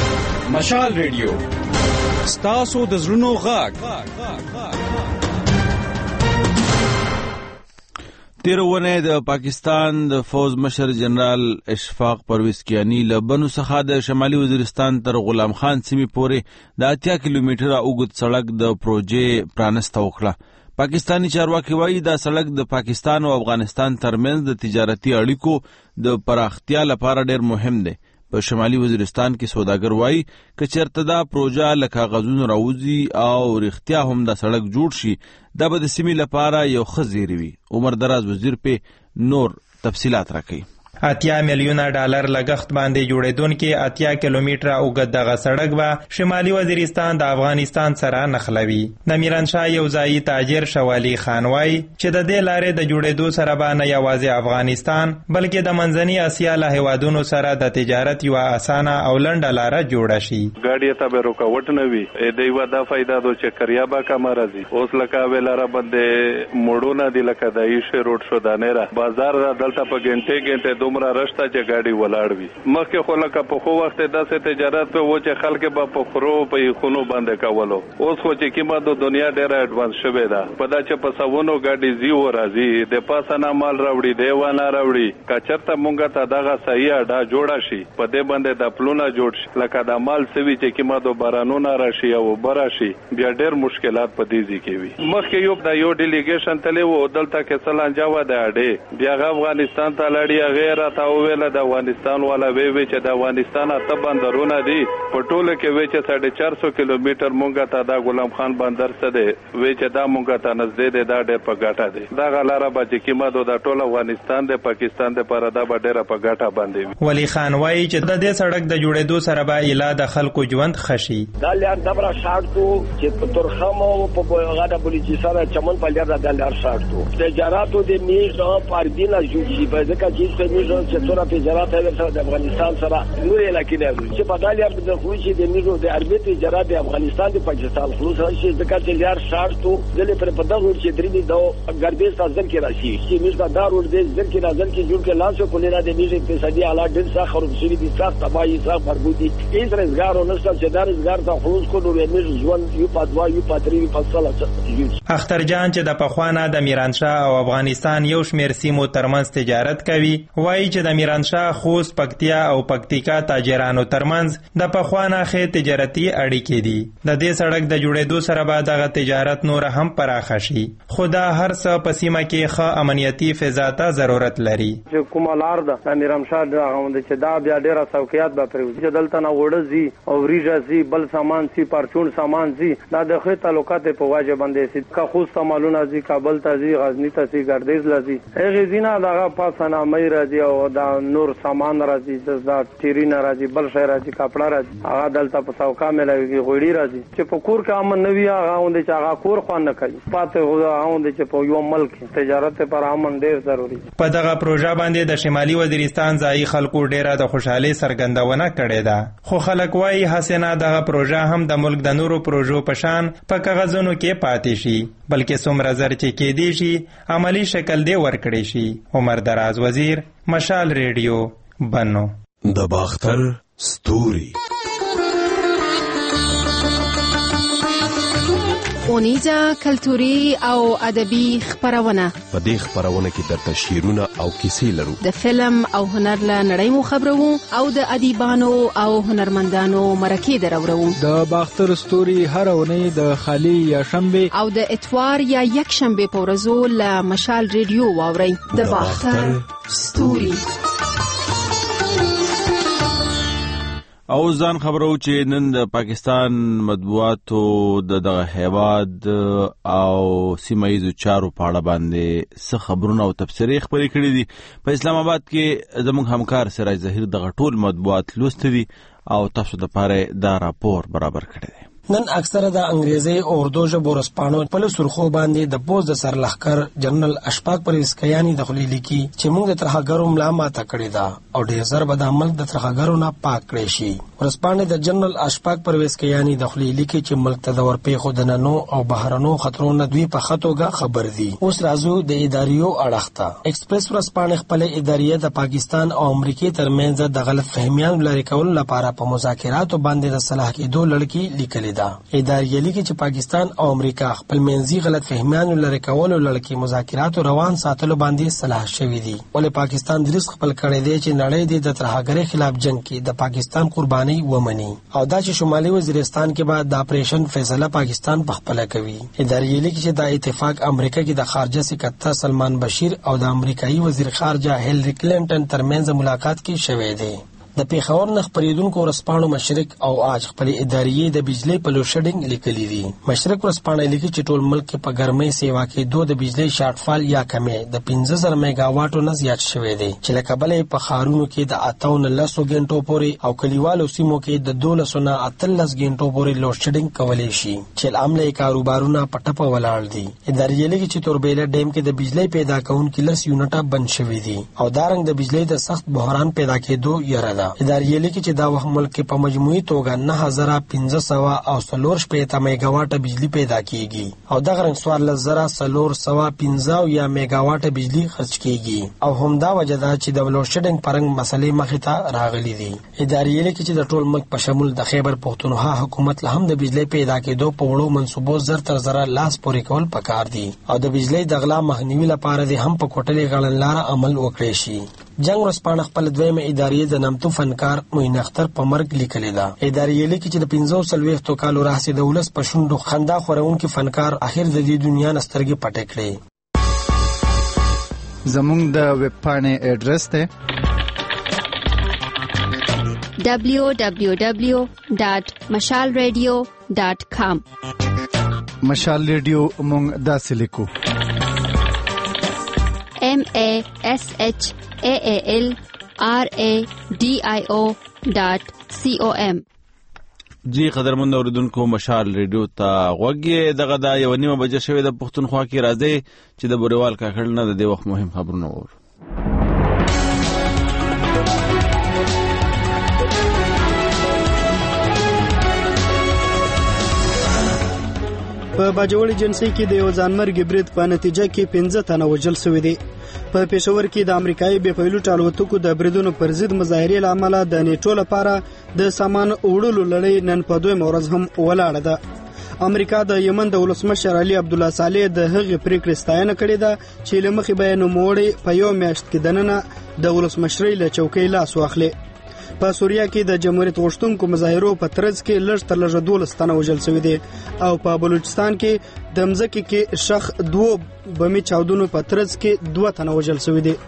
مشال ریډیو ستاسو د زړونو غږ. تیرونه د پاکستان د فوز مشر جنرال اشفاق پرویز کیانی له بنو څخه د شمالي وزیرستان تر غلام خان سیمې پورې د اتیا کیلومتره اوږد سړک د پروژې پرانسته وکړه. پاکستانی چارواکي وایي دا سړک د پاکستان او افغانستان ترمنځ د تجارتي اړیکو د پراختیا لپاره ډېر مهم دی. په شمالي وزیرستان کې سوداګر وایي که چېرته دا پروژه له کاغذونو راوځي او رښتیا هم دا سړک جوړ شي دا به د سیمې لپاره یو ښه زیری وي. عمر دراز وزیر په نور تفصیلات راکوي. اتیا میلیونه ډالر لګښت باندې جوړیدونکي اتیا کیلومتره اوږد دغه سړک به شمالي وزیرستان د افغانستان سره نښلوي. د میرانشاه یو ځایي تاجر شوالی خان وایي چې د دې لارې د جوړېدو سره به نه یوازې افغانستان بلکې د منځني اسیا له هیوادونو سره د تجارت یوه اسانه او لنډه لاره جوړه شي. ګاډي ته به رکاوټ نه وي. د یوه دا فایده ده چې کریا به کمه راځي. اوس لکه ویلاره باندې موړونه دي لکه د ایشه روډ شو دانې را بازار را دلته په ګنټې ګنټې دومره رشته چې ګاډي ولاړ وي. مخکې خو لکه په خو وخت داسې تجارت په و چې خلک به په خرو په خونو باندې کولو. اوس خو چې کیمه د دنیا ډیره اډوانس شوې ده. په دا چې په سونو ګاډي زی و راځي د پاسه نه مال راوړي دی ونه راوړي. کچرته مونږ ته دغه صحیح اډا جوړه شي په دې باندې د پلونه جوړ شي لکه د مال سوي چې کیمه د بارانونو راشي او براشي بیا ډېر مشکلات په دې ځای کې وي. مخکې یو د یو ډیلیګیشن تللی و دلته کې سلانجا و د اډې بیا افغانستان ته لړی غیر تا ویل د افغانستان والا وی وی چې د افغانستان ته بندرونه دي په ټوله کې وی چې ساڑھے چار سو کیلومتر مونږه ته د غلام خان بندر څخه دی وی چې دا مونږه ته نږدې دی دا ډېر په ګټه دی. دا غلاره به چې کیمه د ټول افغانستان د پاکستان د پر دا به ډېر په ګټه باندې. ولی خان وایي چې د دې سړک د جوړېدو سره به اله د خلکو ژوند خشي. دا لار دبره شاړتو چې په ترخمو په غاډه بلوچستان چمن په لار د لار شاړتو تجارتو د میزو پاردینا جوړ شي په ځکه چې په میزو چې څوره تجارت سره د افغانستان سره نور علاقې نه چې په دالیا د خوشي د میزو د عربي تجارت د افغانستان د پاکستان خلوص شي ځکه چې لار شاړتو دلې پر په دغه چې درې د ګردیز ځل کې راشي چې میزو دارو د ځل کې راځل کې جوړ کې لاسو کولینه د میزو اقتصادي حالات ډېر ښه خراب شوي دي څخه تباہي څخه مربوطي هیڅ روزګار نشته چې دا روزګار ته خلوص کولو میزو ژوند یو په دوا یو په تری په څلور. اختر جان چې د پخوانه د میرانشاه او افغانستان یو شمیر سیمو ترمنځ تجارت کوي وایي چې د میرانشاه خوست پکتیا او پکتیکا تاجرانو ترمنځ د پخوانه ښې تجارتي اړیکې دي. د دې سړک د جوړېدو سره به دغه تجارت نور هم پراخه شي خو دا هر څه په سیمه کې ښه امنیتي فضا ته ضرورت لري. چې کومه لار ده د میرانشاه دغه چې دا بیا ډېره څوکیات به پرېوځي چې دلته نه وړه ځي او وریژه ځي بل سامان ځي پرچون سامان ځي دا د ښې تعلقات په وجه باندې سي که خوست مالونه ځي کابل ته ځي غزني ته ځي ګردیز له ځي هغې ځي نه دغه پاسه نامۍ راځي او دا نور سامان راځي دا ټیرینه راځي بل شی راځي کپړه راځي هغه دلته په سوکا میلاویږي غوړي راځي چې په کور کې امن نه وي هغه غوندې چې هغه کور خوند نه کوي پاتې هغه غوندې چې په یو ملک تجارت پر امن ډېر ضروري. په دغه پروژه باندې د شمالي وزیرستان ځایي خلکو ډېره د خوشحالۍ څرګندونه کړې ده خو خلک وایي هسې نه دغه پروژه هم د ملک د نورو پروژو په شان په کاغذونو کې پاتې شي بلکې څومره زر چې کېدی شي عملی شکل دې ورکړی شي. عمر دراز وزیر مشال ریډیو بنو. د باختر ستوري اونیزه کلتوري او ادبي خبرونه. په دې خبرونه کې درته شعرونه او کیسې لرو. د فلم او هنر له نړۍ مو خبرو او د ادیبانو او هنرمندانو مرکې درورو. د باختر ستوري هر اونۍ د خالی یا شنبه او د اتوار یا یک شنبه په ورځو له مشال ریډیو واورئ. د باختر ستوري. او ځان خبرو چې نن د پاکستان مطبوعاتو د دغه هیواد او سیمایي چارو په اړه باندې څه خبرونه او تبصرې خبرې کړې دي. په اسلام آباد کې زموږ همکار سراج ظهیر دغه ټول مطبوعات لوستي دي او تاسو د پاره دا راپور برابر کړی دی. نن اکثره د انګریزي او اردو ژبو رسپانو په سرخو باندې د پوز د سرلخکر جنرال اشفاق پرویز کیانی د خلی لیکي چې موږ د ترهګرو ملا ماته کړی دا او ډېر زر به د عمل د ترهګرو نه پاک کړی شي. ورسپانې د جنرال اشفاق پرویز کیانی د خلی لیکي چې ملک ته د ورپې خو د ننو او بهرنو خطرونو دوی په خطوګه خبر دي. اوس راځو د اداریو اړخته. ایکسپریس ورسپانې خپل اداریه د پاکستان او امریکای ترمنځ د غلط فهمیان لري کول لپاره په مذاکراتو باندې د صلاح کېدو لړکی لیکلي ده. ادارې لیکي چې پاکستان او امریکا خپل منځي غلط فهمیان لري کولو لړکی مذاکرات روان ساتلو باندې صلاح شوې دي. ولې پاکستان دریس خپل کړی دی چې نړۍ د ترهګرۍ خلاف جنگ کې د پاکستان قرباني ومني او دا چې شمالي وزیرستان کې بعد د اپریشن فیصله پاکستان پخپله کوي. ادارې لیکي چې دا اتفاق امریکا کې د خارجه سکرتر سلمان بشیر او د امریکایي وزیر خارجه هیلری کلینټن ترمنځ ملاقات کې شوې دی. د پیښور نه خبرېدونکو ورسپانو مشرق او آج خپل ادارې د بجلی په لوډ شیډینګ لیکلي دي. مشرق ورسپانه لیکي چې ټول ملک په ګرمۍ سیوا کې دوه د بجلی شارټ فال یا کمې د پنځه زره میگا واټو نه زیات شوی دی چې لکه بلې په خارونو کې د اتاون لسو غنټو پورې او کلیوالو سیمو کې د دولسو نه اتلس غنټو پورې لوډ شیډینګ کولی شي چې عمله کاروبارونه په ټپه ولاړ دي. ادارې لیکي چې توربیله ډیم کې د بجلی پیدا کوونکي لس یونټه بند شوي دي او دارنګ د بجلی د سخت بحران پیدا کېدو یره ده. ده. ادارې لیکي چې دا وخت ملک په مجموعي توګه نه هزار پنځه سوه او څلور شپېته میګاواټه بجلی پیدا کیږي او دغه رنګ څوارلس زره څلور سوه پنځه یا میګاواټه بجلی خرج کیږي او همدا وجه ده چې د لوډ شیډینګ پرنګ مسلې مخې ته راغلي دي. ادارې لیکي چې د ټول ملک په شمول د خیبر پختونخوا حکومت له هم د بجلی پیدا کېدو په وړو منصوبو زر تر زره لاس پورې کول پکار دي او د بجلی د غلا مخنیوي لپاره د هم په کوټلې غړنلاره عمل وکړي شي. جنگ ورځپاڼه خپل دویمه ادارې د نامتو فنکار معین اختر په مرګ لیکلې ده. ادارې لیکي چې د پنځه څلوېښتو کالو راهیسې د ولس په شونډو خندا خورونکي فنکار اخر د دې دنیا نه سترګې پټې کړې. زموږ د ویب پاڼې ایډرس دی دبلیو دبلیو دبلیو ډاٹ مشال ریډیو ډاٹ کام. مشال ریډیو مونږ داسې لیکو ایم ای ایس ایچ ای ای ایل آر ای ڈی آئی او ډاٹ سی او ایم. جی قدرمند اوریدونکو مشال ریډیو ته غوږی دغه د یو نیمه بجې شوې د پښتونخوا کې راځي چې د بوریوال کاکړ نه د دې وخت مهم خبرونه وو. په باجوړ ایجنسی کې د یو ځانمرګي برید په نتیجه کې پنځه تنه وژل شوي دي. په پېښور کې د امریکایي بې پیلوټ الوتکو د بریدونو پر ضد مظاهرې له امله د نیټو لپاره د سامان وړلو لړۍ نن په دویمه ورځ هم ولاړه ده. امریکا د یمن د ولسمشر علي عبدالله صالح د هغې پریکړې ستاینه کړې ده چې له مخې به یې نوموړی په یو میاشت کې دننه د ولسمشرۍ له چوکۍ لاس واخلي. په سوریه کې د جمهوریت غوښتونکو مظاهرو په ترڅ کې لږ تر لږه دولس تنه وژل شوي دي او په بلوچستان کې د مځکې کې شخ دوه بمي چاودنو په ترڅ کې دوه تنه وژل شوي دي.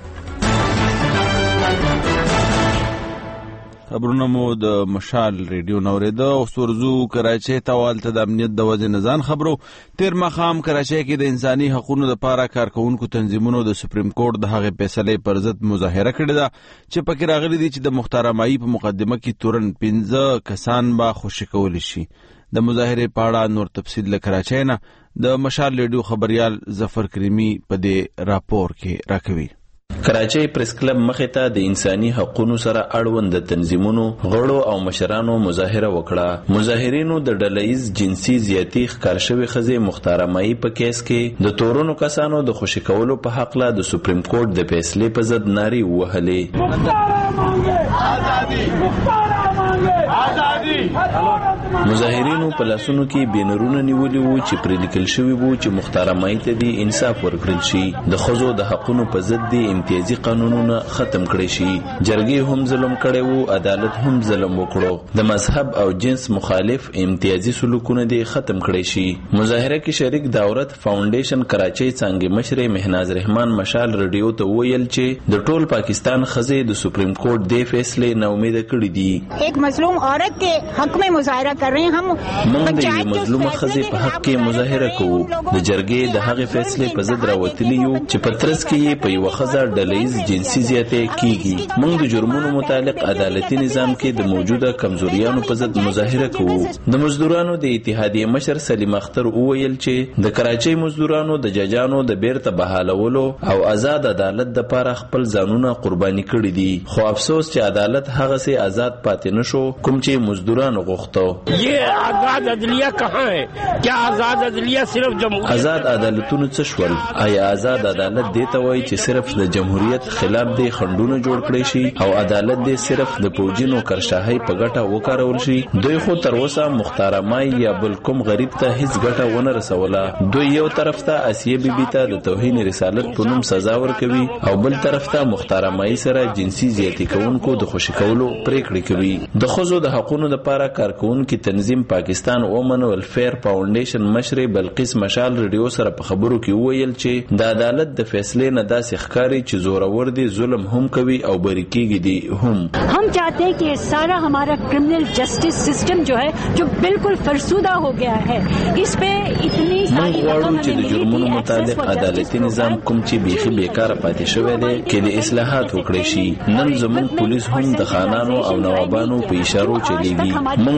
خبرونه مو د مشال ریډیو نوریده او سورزو کراچۍ ته والته د امنیت د وضع نظام خبرو. تیر مخام کراچۍ کې د انساني حقوقو لپاره کارکونکو تنظیمونو د سپریم کورټ د هغې فیصلې پر ضد مظاهره کړې ده چې پکې راغلي دي چې د مختار مایی په مقدمه کې تورن پنځه کسان به خوشي کولی شي. د مظاهرې په اړه نور تفصیل له کراچۍ نه د مشال ریډیو خبريال ظفر کریمي په دې راپور کې راکوي. کراچۍ پریس کلب مخې ته د انساني حقوقو سره اړوند د تنظیمونو غړو او مشرانو مظاهره وکړه. مظاهرینو د ډلهییز جنسي زیاتی ښکار شوې ښځې مختار مایی په کیس کې د تورنو کسانو د خوشي کولو په حق له د سپریم کورټ د فیصلې په ضد نارې ووهلې. مظاهرینو په لاسونو کې بینرونه نیولي وو چې پرې لیکل شوي وو چې مختار مایی ته دې انصاف ورکړل شي، د ښځو د حقونو په ضد دې امتیازي قانونونه ختم کړي شي. جرګې هم ظلم کړی وو، عدالت هم ظلم وکړو، د مذهب او جنس مخالف امتیازي سلوکونه دې ختم کړي شي. مظاهره کې شریک داورت فاونډیشن کراچۍ څانګې مشرې مهناز رحمان مشال ریډیو ته ویل چې د ټول پاکستان ښځې د سپریم کورټ دې فیصلې نا امیده کړي دي. ایک مظلوم عورت کے حق میں مظاہرہ کر رہے ہیں. ہم موږ د یو مظلومه ښځې په حق کې مظاهره کوو. د جرګې د هغې فیصلې په ضد راوتلي یو چې په ترڅ کې یې په یوه ښځه ډلهییز جنسي زیاتې کیږي. موږ د جرمونو متعلق عدالتي نظام کې د موجوده کمزوریانو په ضد مظاهره کوو. د مزدورانو د اتحادیې مشر سلیم اختر وویل چې د کراچۍ مزدورانو د ججانو د بیرته بحالولو او آزاد عدالت دپاره خپل ځانونه قرباني کړي دي، خو افسوس چې عدالت هغسې آزاد پاتې نشو کوم چې مزدورانو غوښته. آزاد عدلیہ کہاں ہے؟ کیا آزاد عدلیہ صرف جمهوریت؟ آزاد عدالتونو څه شول؟ آیا آزاد عدالت دې ته وایي چې صرف د جمهوریت خلاف دې خنډونه جوړ کړي شي او عدالت دې صرف د پوجینو کرشاهي په ګټه وکارول شي؟ دوی خو تر اوسه مختار مایی یا بل کوم غریب ته هیڅ ګټه ونه رسوله. دوی یو طرف ته اسیه بیبي ته د توهین رسالت په نوم سزا ورکوي او بل طرف ته مختار مایی سره جنسي زیاتی کوونکو د خوشي کولو پریکړې کوي. د ښځو د حقوقو لپاره کارکونکو تنظیم پاکستان وومن ویلفیر فاونډیشن مشر بلقیس مشال ریډیو سره په خبرو کې وویل چې د عدالت د فیصلې نه داسې ښکاري چې زورور دي ظلم هم کوي او بری کیږي دي هم. ہم چاہتے ہیں کہ سارا ہمارا کرمنل جسٹس سسٹم جو ہے جو بالکل فرسودہ ہو گیا ہے اس پہ اتنی ساری غواړو چې د جرمونو متعلق عدالتي نظام کوم چې بیخي بیکاره پاتې شوی دی کې د اصلاحات وکړي شي. نن زموږ پولیس هم د خانانو او نوابانو په اشارو چلیږي. موږ ولیدل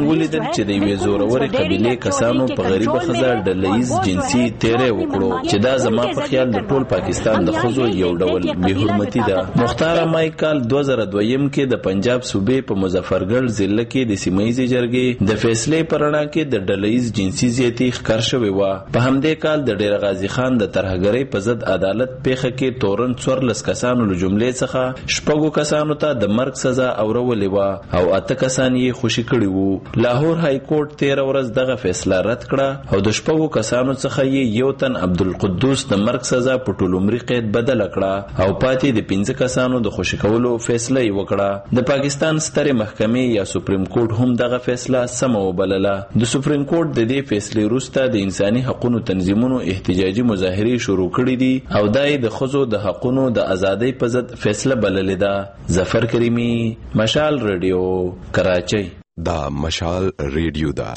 چې د یوې زورورې قبیلې کسانو په غریبه ښځه ډلهییز جنسي تیری وکړو چې دا زما په خیال د ټول پاکستان د ښځو یو ډول بې حرمتي ده. مختار مایکل دوه زره دویم کې د پنجاب صوبې په مظفرګړ ضلع کې د سیمه ییزې جرګې د فیصلې په رڼا کې د ډلهییز جنسي زیاتي ښکار شوې وه. په همدې کال د ډیر غازي خان د ترهګرۍ په ضد عدالت پیښه کې تورن څوارلس کسانو له جملې څخه شپږو کسانو ته د مرګ سزا اورولې وه او اته کسان یې خوشي کړي وو. لاهور های کورټ تېره ورځ دغه فیصله رد کړه او د شپږو کسانو څخه یې یو تن عبدالقدوس د مرګ سزا په ټول عمري قید بدله کړه او پاتې د پنځه کسانو د خوشي کولو فیصله یې وکړه. د پاکستان سترې محکمې یا سپریم کورټ هم دغه فیصله سمه وبلله. د سپریم کورټ د دې فیصلې وروسته د انساني حقوقو تنظیمونو احتجاجي مظاهرې شروع کړي دي او دا یې د ښځو د حقونو د ازادۍ په ضد فیصله بللې ده. ظفر کریمي، مشال ریډیو، کراچۍ. دا مشال ریډیو ده.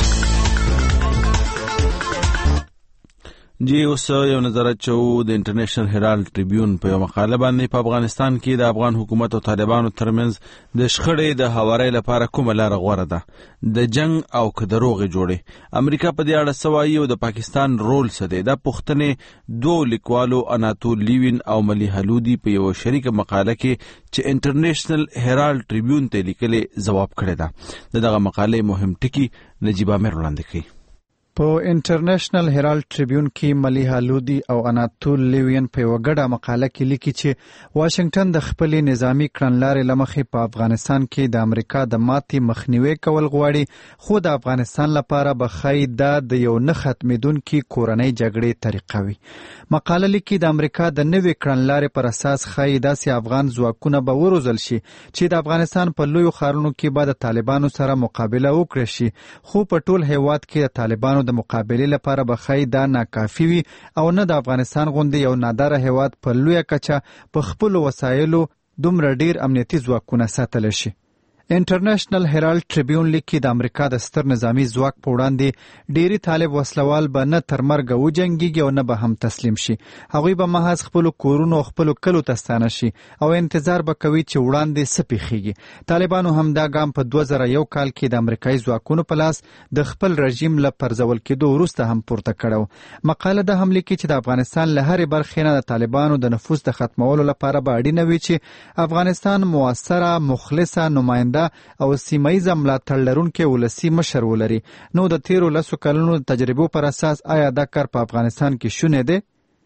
جی اوس یو نظر اچو د انټرنیشنل هرالد ټریبیون په یو مقاله باندې په افغانستان کې د افغان حکومت او طالبانو ترمنځ د شخړې د هواري لپاره کومه لار غوره ده، د جنگ او که د روغې جوړې. امریکا په دې اړه څه وایي او د پاکستان رول څه دی؟ دا پوښتنې دوو لیکوالو اناتول لیوین او ملی هلودي په یو شریکه مقاله کې چې انټرنیشنل هرالد ټریبیون ته لیکلې ځواب کړی ده. د دغه مقالې مهم ټکي نجیب امیر وړاندې کوي. په انټرنیشنل هرالد ټریبیون کې ملی هالودي او اناتول لیوین په یوه ګډه مقاله کې لیکي چې واشنگټن د خپلې نظامی کړنلارې له مخې په افغانستان کې د امریکا د ماتې مخنیوي کول غواړي، خو د افغانستان لپاره به ښایي دا د یو نه ختمېدونکي کورنۍ جګړې طریقه وي. مقاله لیکي د امریکا د نوې کړنلارې پر اساس ښایي داسې افغان ځواکونه به وروزل شي چې د افغانستان په لویو ښارونو کې به د طالبانو سره مقابله وکړي شي، خو په ټول هیواد کې د طالبانو د مقابلې لپاره به ښایي دا ناکافي وي او نه د افغانستان غوندې یو نادره هیواد په لویه کچه په خپلو وسایلو دومره ډیر امنیتي ځواکونه ساتلی شي. انټرنیشنل هرالد ټریبیون لیکي د امریکا د ستر نظامی ځواک په وړاندې ډیری طالب وسلوال به نه تر مرګه وجنګیږي او نه به هم تسلیم شي. هغوی به محض خپلو کورونو او خپلو کلو ته ستانه شي او انتظار به کوي چې وړاندې څه پیښیږي. طالبانو هم دا ګام په دوه زره یو کال کې د امریکایي ځواکونو په لاس د خپل رژیم له پرځول کېدو وروسته هم پورته کړی. مقاله ده هم لیکي چې د افغانستان له هرې برخې نه د طالبانو د نفوذ د ختمولو لپاره به اړینه وي چې افغانستان موثره مخلصه نماینده او سیمایزه ملاتړ لرونکي ولسي مشر ولري. نو د تیرو لسو کلونو د تجربو پر اساس آیا دا کار په افغانستان کې شونی دی؟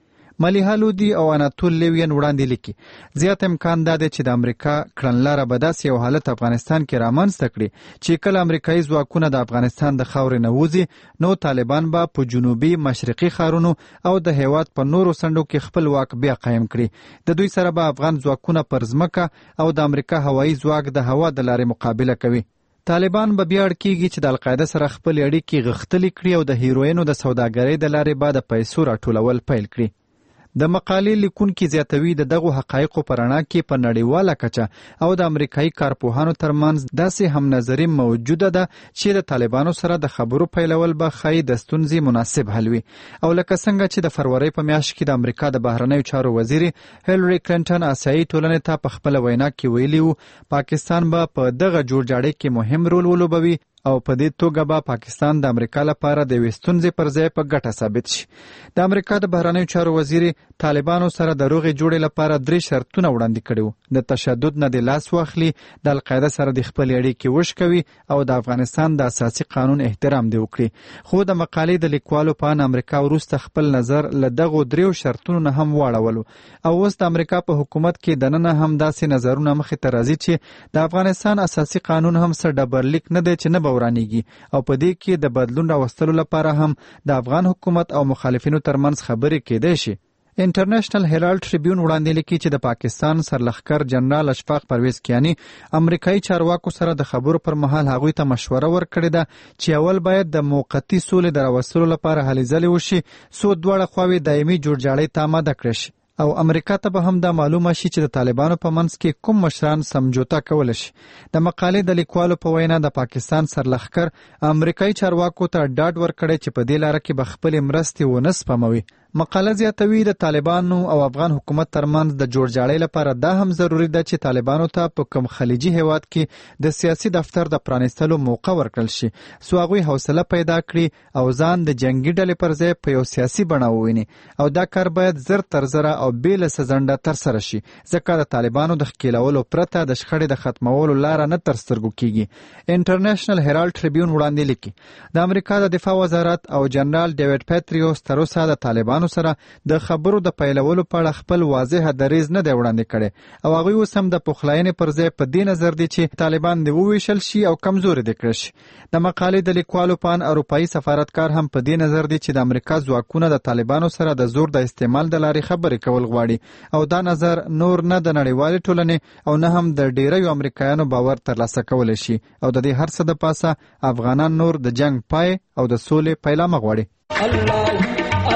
ملی هالودي او اناتول لیوین وړاندې لیکي زیات امکان دا دی چې د امریکا کړنلاره به داسې یو حالت افغانستان کې رامنځته کړي چې کله امریکایي ځواکونه د افغانستان د خاورې نه وځي نو طالبان به په جنوبي مشرقي ښارونو او د هیواد په نورو څنډو کې خپل واک بیا قایم کړي. د دوی سره به افغان ځواکونه پر ځمکه او د امریکا هوایي ځواک د هوا د لارې مقابله کوي. طالبان به بیا اړ کېږي چې د القاعده سره خپل اړیکې غښتلې کړي او د هیروینو د سوداګرۍ د لارې به د پیسو راټولول پیل کړي. د مقالې لیکونکي زیاتوي د دغو حقایقو په رڼا کې په نړیواله کچه او د امریکایي کارپوهانو ترمنځ داسې هم نظري موجوده ده چې د طالبانو سره د خبرو پیلول به ښایي د ستونزې مناسب حل وي. او لکه څنګه چې د فروری په میاشت کې د امریکا د بهرنیو چارو وزیرې هیلري کلینټن آسیایي ټولنې ته په خپله وینا کې ویلي وو پاکستان به په دغه جوړجاړي کې مهم رول ولوبوي او په دې توګه به پاکستان د امریکا لپاره د یوې ستونزې پر ځای په ګټه ثابت شي. د امریکا د بهرنیو چارو وزیرې طالبانو سره د روغې جوړې لپاره درې شرطونه وړاندې کړي وو. د تشدد نه د لاس واخلي، د القاعده سره د خپلې اړیکې وشکوي او د افغانستان د اساسي قانون احترام دی وکړي. خو د مقالې د لیکوالو په ان امریکا وروسته خپل نظر له دغو دریو شرطونو نه هم واړولو او اوس د امریکا په حکومت کې دننه هم داسې نظرونه مخې ته راځي چې د افغانستان اساسي قانون هم څه ډبرلیک نه دی چې نه ورانیږي او په دې کې د بدلون راوستلو لپاره هم د افغان حکومت او مخالفینو ترمنځ خبرې کېدای شي. انټرنیشنل هرالد ټریبیون وړاندې لیکي چې د پاکستان سرلښکر جنرال اشفاق پرویز کیانی امریکایي چارواکو سره د خبرو پر مهال هغوی ته مشوره ورکړې ده چې اول باید د موقتي سولې د راوستلو لپاره هلې ځلې وشي څو دواړه خواوې دایمي جوړجاړۍ ته آماده کړی شي او امریکا ته به هم دا معلومه شي چې د طالبانو په منځ کې کوم مشران سمجوته کولی شي. د مقالې د لیکوالو په وینا د پاکستان سرلښکر امریکایي چارواکو ته ډاډ ورکړی چې په دې لاره کې به خپلې مرستې ونه سپموي مقاله زیاتوي د طالبانو او افغان حکومت ترمنځ د جوړجاړي لپاره دا هم ضروری ده چې طالبانو ته په کوم خلیجي هیواد کې د سیاسي دفتر د پرانیستلو موقع ورکړل شي څو هغوی حوصله پیدا کړي او ځان د جنگي ډلې پر ځای په یو سیاسي بڼه وویني او دا کار باید زر تر زره او بې له سزنډه ترسره شي ځکه د طالبانو د ښکېلولو پرته د شخړې د ختمولو لاره نه تر سترګو کیږي. انټرنیشنل هیرالډ ټریبیون وړاندې لیکي د امریکا د دفاع وزارت او جنرال ډیوډ پیټریوس تر اوسه د طالبانو سره د خبرو د پیلولو په اړه خپل واضح دریځ نه دی وړاندې کړی او هغوی اوس هم د پخلاینې پر ځای په دې نظر دي چې طالبان دې وویشل شي او کمزوري دې کړی شي. د مقالې د لیکوالو په ان اروپایي سفارتکار هم په دې نظر دي چې د امریکا ځواکونه د طالبانو سره د زور د استعمال د لارې خبرې کول غواړي او دا نظر نور نه د نړیوالې ټولنې او نه هم د ډیریو امریکایانو باور ترلاسه کولی شي او د دې هر څه د پاسه افغانان نور د جنگ پای او د سولې پیلامه غواړي.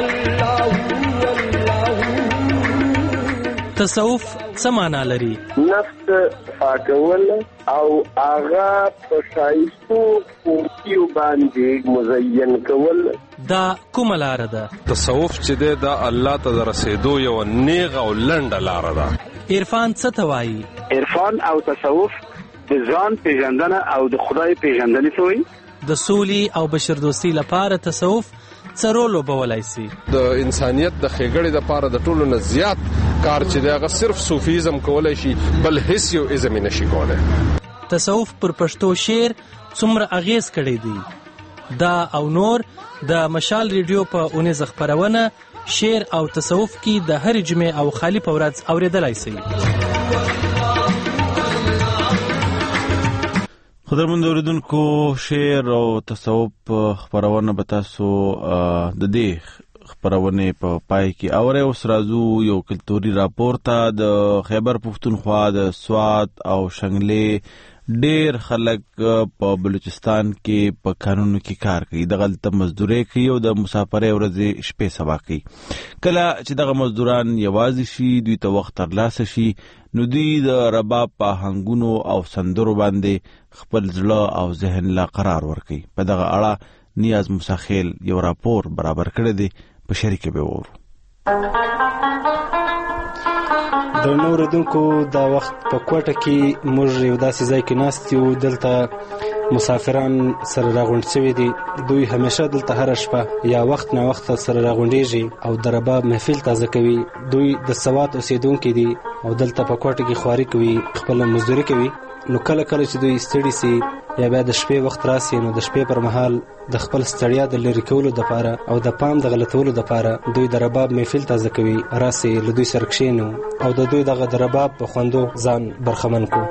تصوف څه معنا لري؟ نفس پاکول او هغه په ښایستو خوبیو باندې مزین کول دا کومه لاره ده؟ تصوف چې دی دا الله ته د رسېدو یو نیغه او لنډه لاره ده. عرفان څه ته وایي؟ عرفان او تصوف د ځان پیژندنه او د خدای پیژندنې ته وایي. د سولې او بشردوستۍ لپاره تصوف څه رول لوبولی سي؟ د انسانیت د ښېګړې دپاره د ټولو نه زیات کار چې دی هغه صرف صوفیزم کولی شي بل هیڅ یو ازم یې نشي کولی. تصوف پر پښتو شعر څومره اغیز کړی دی؟ دا او نور د مشال ریډیو په اونیزه خپرونه شعر او تصوف کې د هرې جمعې او خالی په ورځ اورېدلی سي. قدرمند اوریدونکو شعر او تصوف خپرونه به تاسو د دې خپرونې په پای کې اورئ. اوس راځو یو کلتوري راپور ته. د خیبر پښتونخوا د سوات او شنګلې ډیر خلک په بلوچستان کې په کانونو کې کار کوي، دغلته مزدوري کوي او د مسافرۍ ورځې شپې سبا کوي. کله چې دغه مزدوران یوازې شي دوی ته وخت ترلاسه شي نو دوی د رباب په آهنګونو او سندرو باندې خپل زړه او ذهن لا قرار ورکوي. په دغه اړه نیاز مساخیل یو راپور برابر کړی دی، په شریکه به وورو. د نور دونکو دا وخت په کوټه کې موږ یو داسې ځای کې ناست یو، دلته مسافران سره راغونډ شوي دي. دوی همیشه دلته هره شپه یا وخت نه وخت سره راغونډېږي او د رباب محفل تازه کوي. دوی د سوات اوسېدونکي دي او دلته په کوټه کې خواري کوي، خپله مزدوري کوي. نو کله کله چې دوی ستړي سي یا بیا د شپې وخت راسي نو د شپې پر مهال د خپل ستړیا د لرې کولو دپاره او د پام د غلطولو دپاره دوی د رباب محفل تازه کوي. راسي له دوی سره کښېنو او د دوی دغه د رباب په خوندو ځان برخمن کو.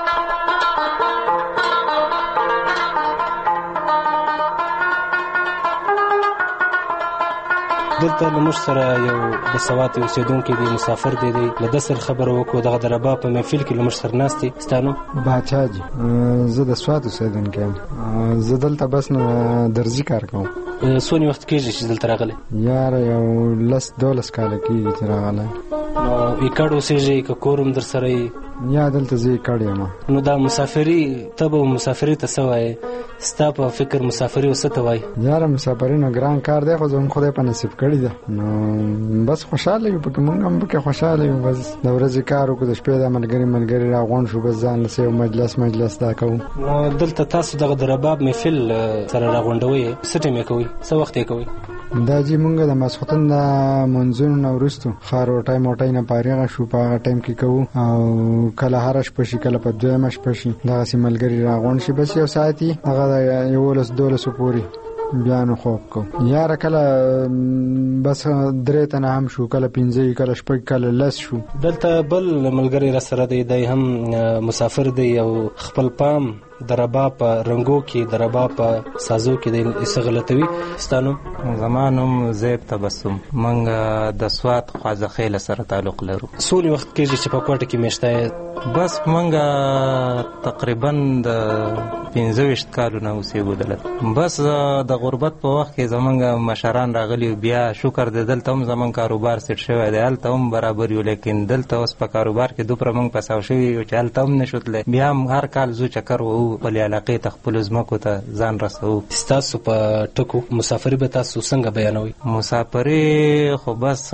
دلته له موږ سره یو د سوات اوسېدونکی دی، مسافر دی دی له ده سره خبره وکړو. دغه د رباب په محفل کې له موږ سره ناست دی. ستا نوم؟ باچا جي. زه د سوات اوسېدونکی یم. زه دلته بس نه درزي کار کوم. څونې وخت کېږي چې دلته راغلی؟ یاره یو لس دولس کاله کېږي چې راغلی. نو ایکاډ اوسېږي که کور هم در سره یې؟ یا دلته زه ایکاډ یم. نو دا مسافري ته به مسافري ته څه وایې؟ ستا په فکر مسافري او څه ته وایي؟ یاره مسافري نو ګران کار دی، خو زموږ خدای په نصیب کړي ده. نو بس خوشحاله یو پکې، موږ هم پکې خوشحاله یو. بس د ورځې کار وکړو، د شپې د ملګري ملګري راغونډ شو، بس ځان لسې یو مجلس مجلس دا کوو. نو دلته تاسو دغه د رباب محفل سره راغونډوئ، څه ټایم یې کوئ؟ څه وخت یې کوئ؟ دا جی مونږ د ماسختن د منځونو نه وروستو خار وټای موټای نه فارغ شو، په هغه ټایم کې کوو. او کله هر شپه شي، کله په دویمه شپه شي، دغسې ملګري راغونډ شي. بس یو ساعت یې هغه د یولس دولسو پورې بیا نو خوب کو. یاره کله بس درې تنه هم شو، کله پنځه، کله شپږ، کله لس شو. دلته بل ملګری را سره دی، دی هم مسافر دی او خپل پام د رباب په رنګو کې، د رباب په سازو کې دی څه غلطوي. ستا نوم؟ زما نوم زیب تبسم. موږ د سوات خوازخیله سره تعلق لرو. څومره وخت کېږي چې په کوټه کې میشته یې؟ بس موږ تقریبا د پنځه ویشت کالونه اوسېږو دلته. بس د غربت په وخت کې زمونږ مشران راغلي، بیا شکر دی دلته هم زمونږ کاروبار سیټ شوی دی، هلته هم برابر یو. لیکن دلته اوس په کاروبار کې دومره موږ پساو شوي یو چې هلته هم نشو تللی. بیا هم هر کال زو چکر وو خپل علاقې ته خپل ځمکو ته ځان رسوو. ستاسو په ټکو مسافري به تاسو څنګه بیانوي؟ مسافري خو بس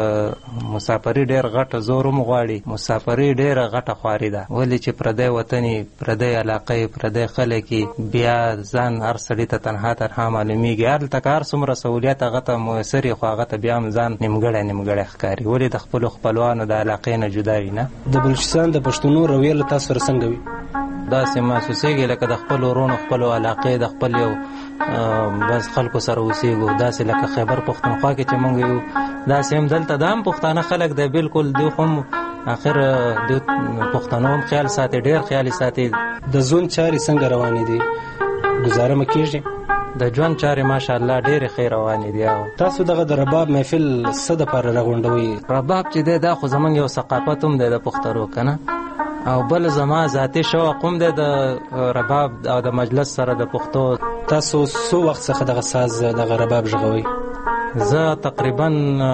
مسافري ډېر غټ زور هم غواړي. مسافري ډېره غټه خواري ده، ولې چې پردی وطن پردی علاقې پردی خلک بیا ځان هر سړي ته تنها تنها معلومیږي. هلته که هر څومره سهولیت هغه ته میسر وي خو هغه ته بیا هم ځان نیمګړی نیمګړی ښکاري، ولې د خپلو خپلوانو د علاقې نه جدا وي. نه د بلوچستان د پښتنو رویه له تاسو سره څنګه وي؟ داسې محسوسېږي لکه د خپلو ورونو خپلو علاقې د خپل یو بس خلکو سره اوسېږو، داسې لکه خیبر پښتونخوا کې چې موږ یو داسې هم دلته دا هم پښتانه خلک دی بالکل. دوی خو هم آخر دوی پښتنو هم خیال ساتي، ډېر خیال ساتي. د ژوند چارې څنګه روانې دي؟ ګزاره مه کېږي؟ د ژوند چارې ماشاءالله ډېرې ښې روانې دي. تاسو دغه د رباب محفل څه دپاره راغونډوئ؟ رباب چې دی دا خو زموږ یو ثقافت هم دی د پښتنو که نه، او بل زما ذاتي شوق هم دی د رباب او د مجلس سره د پښتو. تاسو څو وخت څخه دغه ساز دغه رباب ژغوئ؟ زه تقریبا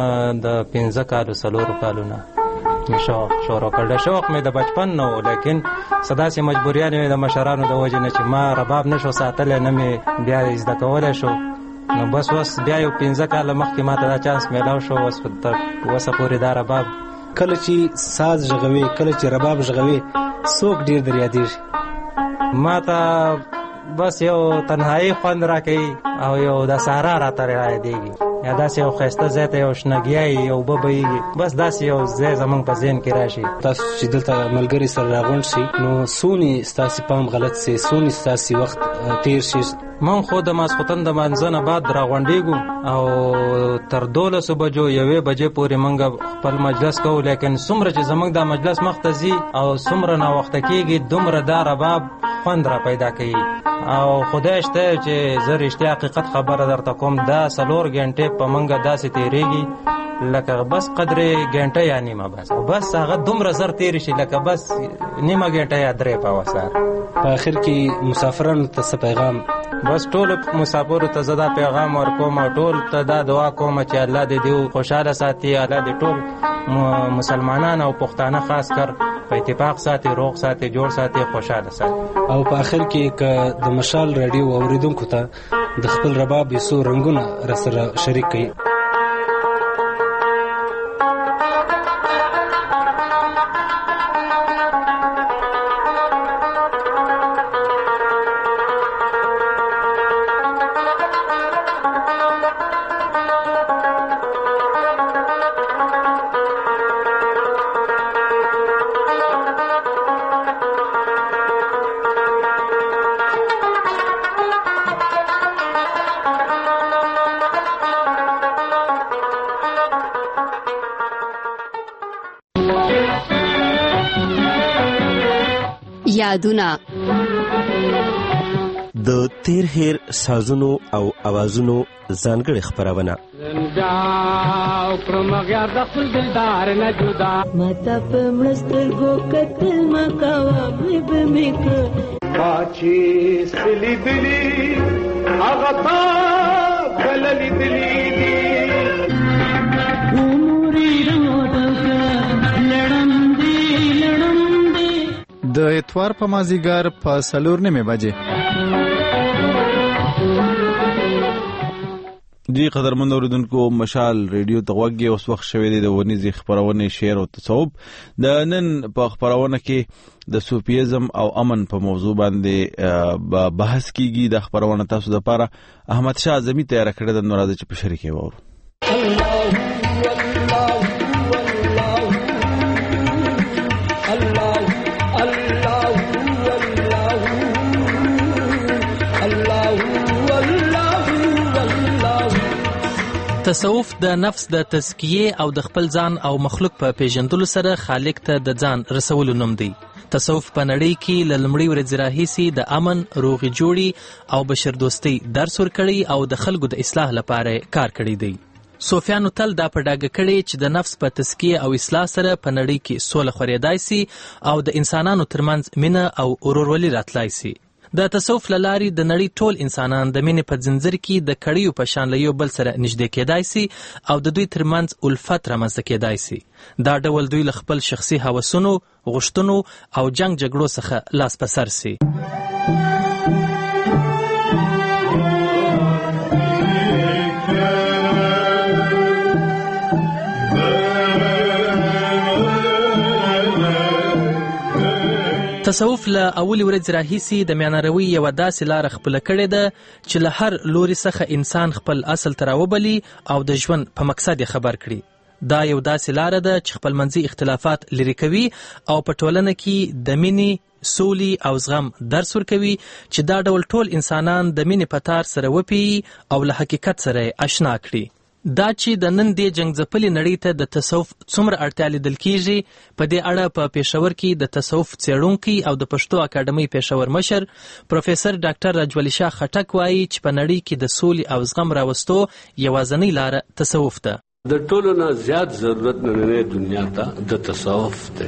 د پنځه کالو څلورو کالو نه مې شوق شروع کړی. شوق مې د بچپن نه و، لیکن څه داسې مجبوریانې مې د مشرانو د وجې نه چې ما رباب نه شو ساتلی، نه مې بیا زده کولی شو، نو بس اوس بیا یو پنځه کاله مخکې ما ته دا چانس میلاو شو. اوس تر اوسه پورې دا رباب کله چې ساز ژغوي کله چې رباب ژغوي څوک ډېر در یادېږي؟ ما ته بس یو تنهایی خوند راکوي او یو د سهارا راته یادېږي، یا داسې یو ښایسته ځای ته یو شنګیایي یو اوبه بهیږي، بس داسې یو ځای زموږ په ذهن کې راشي. تاسو چې دلته ملګري سره راغونډ شي نو څونې ستاسې پام غلط سي، څونې ستاسې وخت تېر شي؟ موږ خو د ماسخوتن د مانځه نه بعد راغونډېږو او تر دولسو بجو یوې بجې پورې موږ خپل مجلس کوو، لیکن څومره چې زموږ دا مجلس مخته ځي او څومره ناوخته کېږي دومره دا رباب خوند را پیدا کوي. او خدای شته چې زه رښتیا حقیقت خبره درته کوم، دا څلور ګنټې په موږ داسې تېرېږي لکه بس قدرې ګنټه یا نیمه، بس او بس هغه دومره زر تېرې شي لکه بس نیمه ګنټه یا درې پاوه سار. په آخر کې مسافرانو ته څه پیغام؟ بس ټولو مسافرو ته زه دا پیغام ورکوم او ټول ته دا دعا کوم چې الله دې دوی خوشحاله ساتي، الله دې ټول مسلمانان او پښتانه خاص کر په اتفاق ساتي، روغ ساتي، جوړ ساتي، خوشحاله ساتي. او په آخر کې که د مشال راډیو اوریدونکو ته د خپل رباب یې څو رنګونه راسره شریک کړي؟ یادونه د تیر هیر سازونو او اوازونو ځانګړي خبرونه د اتوار په مازیګر په څلور نیمې بجې دی قدرمن اوریدونکو مشال ریډیو ته غوږی اوس وخت شوی دی د ونیزي خبرونه شعر او تصوف. د نن په خبرونه کې د صوفیزم او امن په موضوع باندې بحث کیږي. د خبرونه تاسو د لپاره احمد شاه اعظمي تیار کړی د نوراده چې په شریکه وورو. تصوف د نفس د تزکیه او د خپل ځان او مخلوق په پیژندلو سره خالق ته د ځان رسولو نوم دی. تصوف په نړۍ کې له لومړۍ ورځې راهیسې د امن، روغې جوړې او بشردوستۍ درس ورکړی او د خلکو د اصلاح لپاره کار کړی دی. صوفیانو تل دا په ډاګه کړی چې د نفس په تزکیه او اصلاح سره په نړۍ کې سوله خورېدای سي او د انسانانو ترمنځ مینه او ورورولي راتلای سي. د تصوف له لارې د نړۍ ټول انسانان د مینې په ځنځیر کې د کړیو په شان له یو بل سره نږدې کېدای سي او د دوی ترمنځ الفت رامنځته کېدای سي. دا ډول دوی له خپل شخصي هوسونو، غوښتنو او جنگ جګړو څخه لاس په سر سي. تصوف له اولې ورځې راهیسې د میاناروي یوه داسې لاره خپله کړې ده چې له هر لوري څخه انسان خپل اصل ته راوبلي او د ژوند په مقصد یې خبر کړي. دا یو داسې لاره ده چې خپلمنځي اختلافات لرې کوي او په ټولنه کې د مینې، سولې او زغم درس ورکوي چې دا ډول ټول انسانان د مینې په تار سره وپیي او له حقیقت سره اشنا کړي. دا چې د نن دې جنگ ځپلې نړۍ ته د تصوف څومره اړتیا لیدل کیږي، په دې اړه په پېښور کې د تصوف څېړونکي او د پښتو اکاډمۍ پېښور مشر پروفیسر ډاکټر رجولي شاه خټک وایي چې په نړۍ کې د سولې او زغم راوستو یوازینۍ لاره تصوف ده. د ټولو نه زیات ضرورت نننۍ دنیا ته د تصوف ده.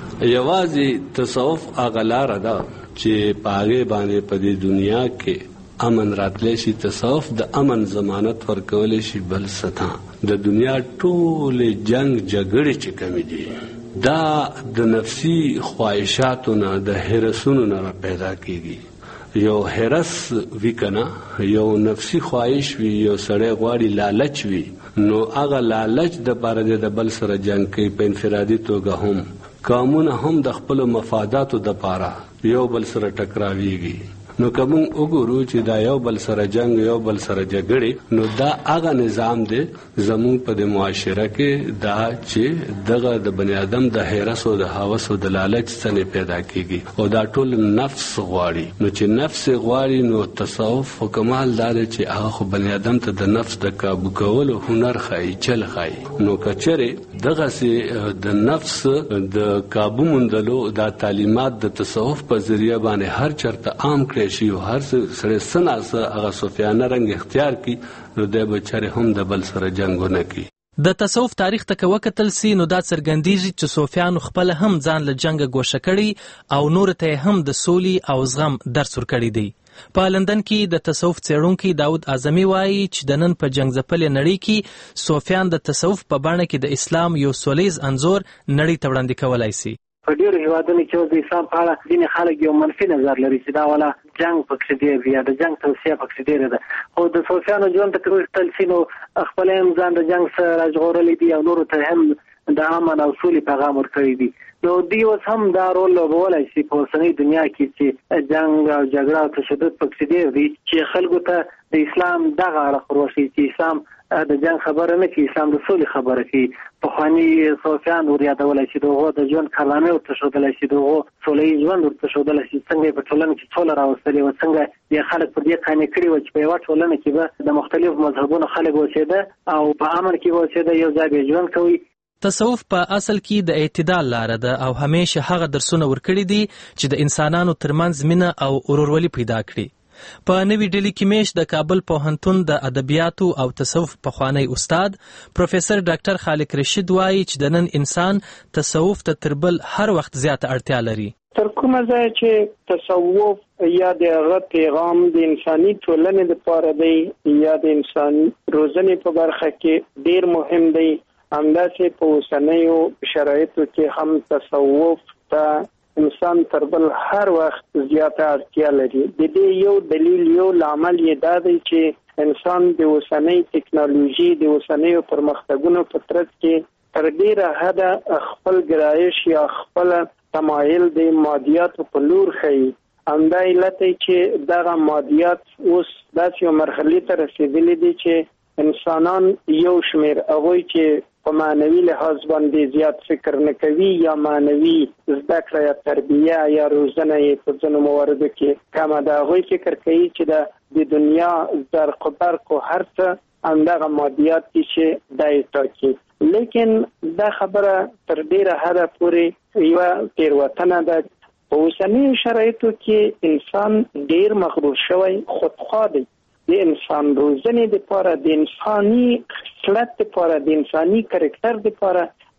یوازې تصوف هغه لاره ده چې په هغې باندې په دې دنیا کې امن راتلی شي. تصوف د امن ضمانت ورکولی شي. بل ستا د دنیا ټولې جنگ جګړې چې کمې دي دا د نفسي خواهشاتو نه، د هرسونو نه پیدا کیږي. یو هرس وی کنه، یو نفسي خواهش وی، یو سړی غواړي لالچ وی، نو هغه لالچ د پاره د بل سره جنگ کوي. په انفرادي توګه هم قومونه هم د خپل مفاداتو د پاره یو بل سره ټکراویږي. نو کوم وګورو چې دا یو بل سره جنگ، یو بل سره جګړې، نو دا هغه نظام دی زموږ په د معاشره کې دا چې دغه د بنی آدم د هرس او د هوس او د لالچ څخه پیدا کیږي او دا ټول نفس غواړي. نو چې نفس غواړي نو تصوف او کمال دا چې هغه بنی آدم ته د نفس د قابو کولو هنر خای چل خای. نو کچره دغه سي د نفس د قابو مندلو دا تعلیمات د تصوف په ذریعہ باندې هر چرته عام کړي شي او هر سره سناسه هغه صوفیانه رنگ اختیار کی نو د بچره هم د بل سره جنگونه کی. د تصوف تاریخ ته وکتل سي نو دا څرګندېږي چې صوفیانو خپل هم ځان له جنگ ګوښه کړي او نور ته هم د سولې او زغم درس ورکړي دی. په لندن کې د تصوف څېړونکي داود اعظمي وایي چې د نن په جنگ ځپلې نړۍ کې صوفیان د تصوف په بڼه کې د اسلام یو سولیز انځور نړۍ ته وړاندې کولی سي. په ډیرو هیوادونو کې د اسلام په اړه ځینې خلک یو منفي نظر لري چې دا ولا جنگ پکې دی یا د جنگ توصیه پکې دی ده. خو د صوفیانو ژوند ته کتل سي نو خپل هم ځان د جنگ سره راژغورلی دي او نورو ته هم د امن او سولې پیغام ورکوي دي. نو دوی اوس هم دا رول لوبولی شي په اوسنۍ دنیا کې چې جنگ او جګړه او تشدد پکې ډېر دي چې خلکو ته د اسلام دغه اړخ وروښيي چې اسلام د جنگ خبره نه کوي، اسلام د سولې خبره کوي. پخواني صوفیان ور یادولی شي، دغه د ژوند کارنامې ورته ښودلی شي، دغه سوله ییز ژوند ورته ښودلی شي، څنګه یې په ټولنه کې سوله راوستلې وه، څنګه یې خلک پر دې قانع کړي وه چې په یوه ټولنه کې به د مختلفو مذهبونو خلک اوسېده او په امن کې به اوسېده، یو ځای به ژوند کوي. تصوف په اصل کې د اعتدال لاره ده او همیشه هغه درسونه ورکړي دي چې د انسانانو ترمنځ مینه او ورورولي پیدا کړي. په نوې ډیلي کې میش د کابل پوهنتون د ادبیاتو او تصوف پخوانی استاد پروفیسر ډاکټر خالق رشید وایي چې د نن انسان تصوف ته تر بل هر وخت زیاته اړتیا لري. تر کومه ځای چې تصوف یا د هغه پیغام د انساني ټولنې لپاره دی یا د انساني روزنې په برخه کې ډیر مهم دی، همداسې په اوسنیو شرایطو کې هم تصوف ته انسان تر بل هر وخت زیاته اړتیا لري. د دې یو دلیل یو لامل یې دا دی چې انسان د اوسنۍ ټکنالوژي د اوسنیو پرمختګونو په ترڅ کې تر ډیره حده خپل ګرایش یا خپل تمایل د مادیاتو په لور ښیي. همدا علت دی چې دغه مادیات اوس داسې یو مرحلې ته رسېدلي دي چې انسانان یو شمېر هغوی چې په معنوي لحاظ باندې زیات فکر نه کوي یا معنوي زده کړه یا تربیه یا روزنه یې په ځینو مواردو کې کمه ده، هغوی فکر کوي چې د دنیا زرق و برق و هر څه همدغه مادیات دي چې دا یې ټاکي. لیکن دا خبره تر ډېره حده پورې یوه تېروتنه ده. په اوسنیو شرایطو کې انسان ډېر مغرور شوی، خودخواه دی. د انسان روزنې لپاره، د انساني خصلت لپاره، د انساني کرکټر لپاره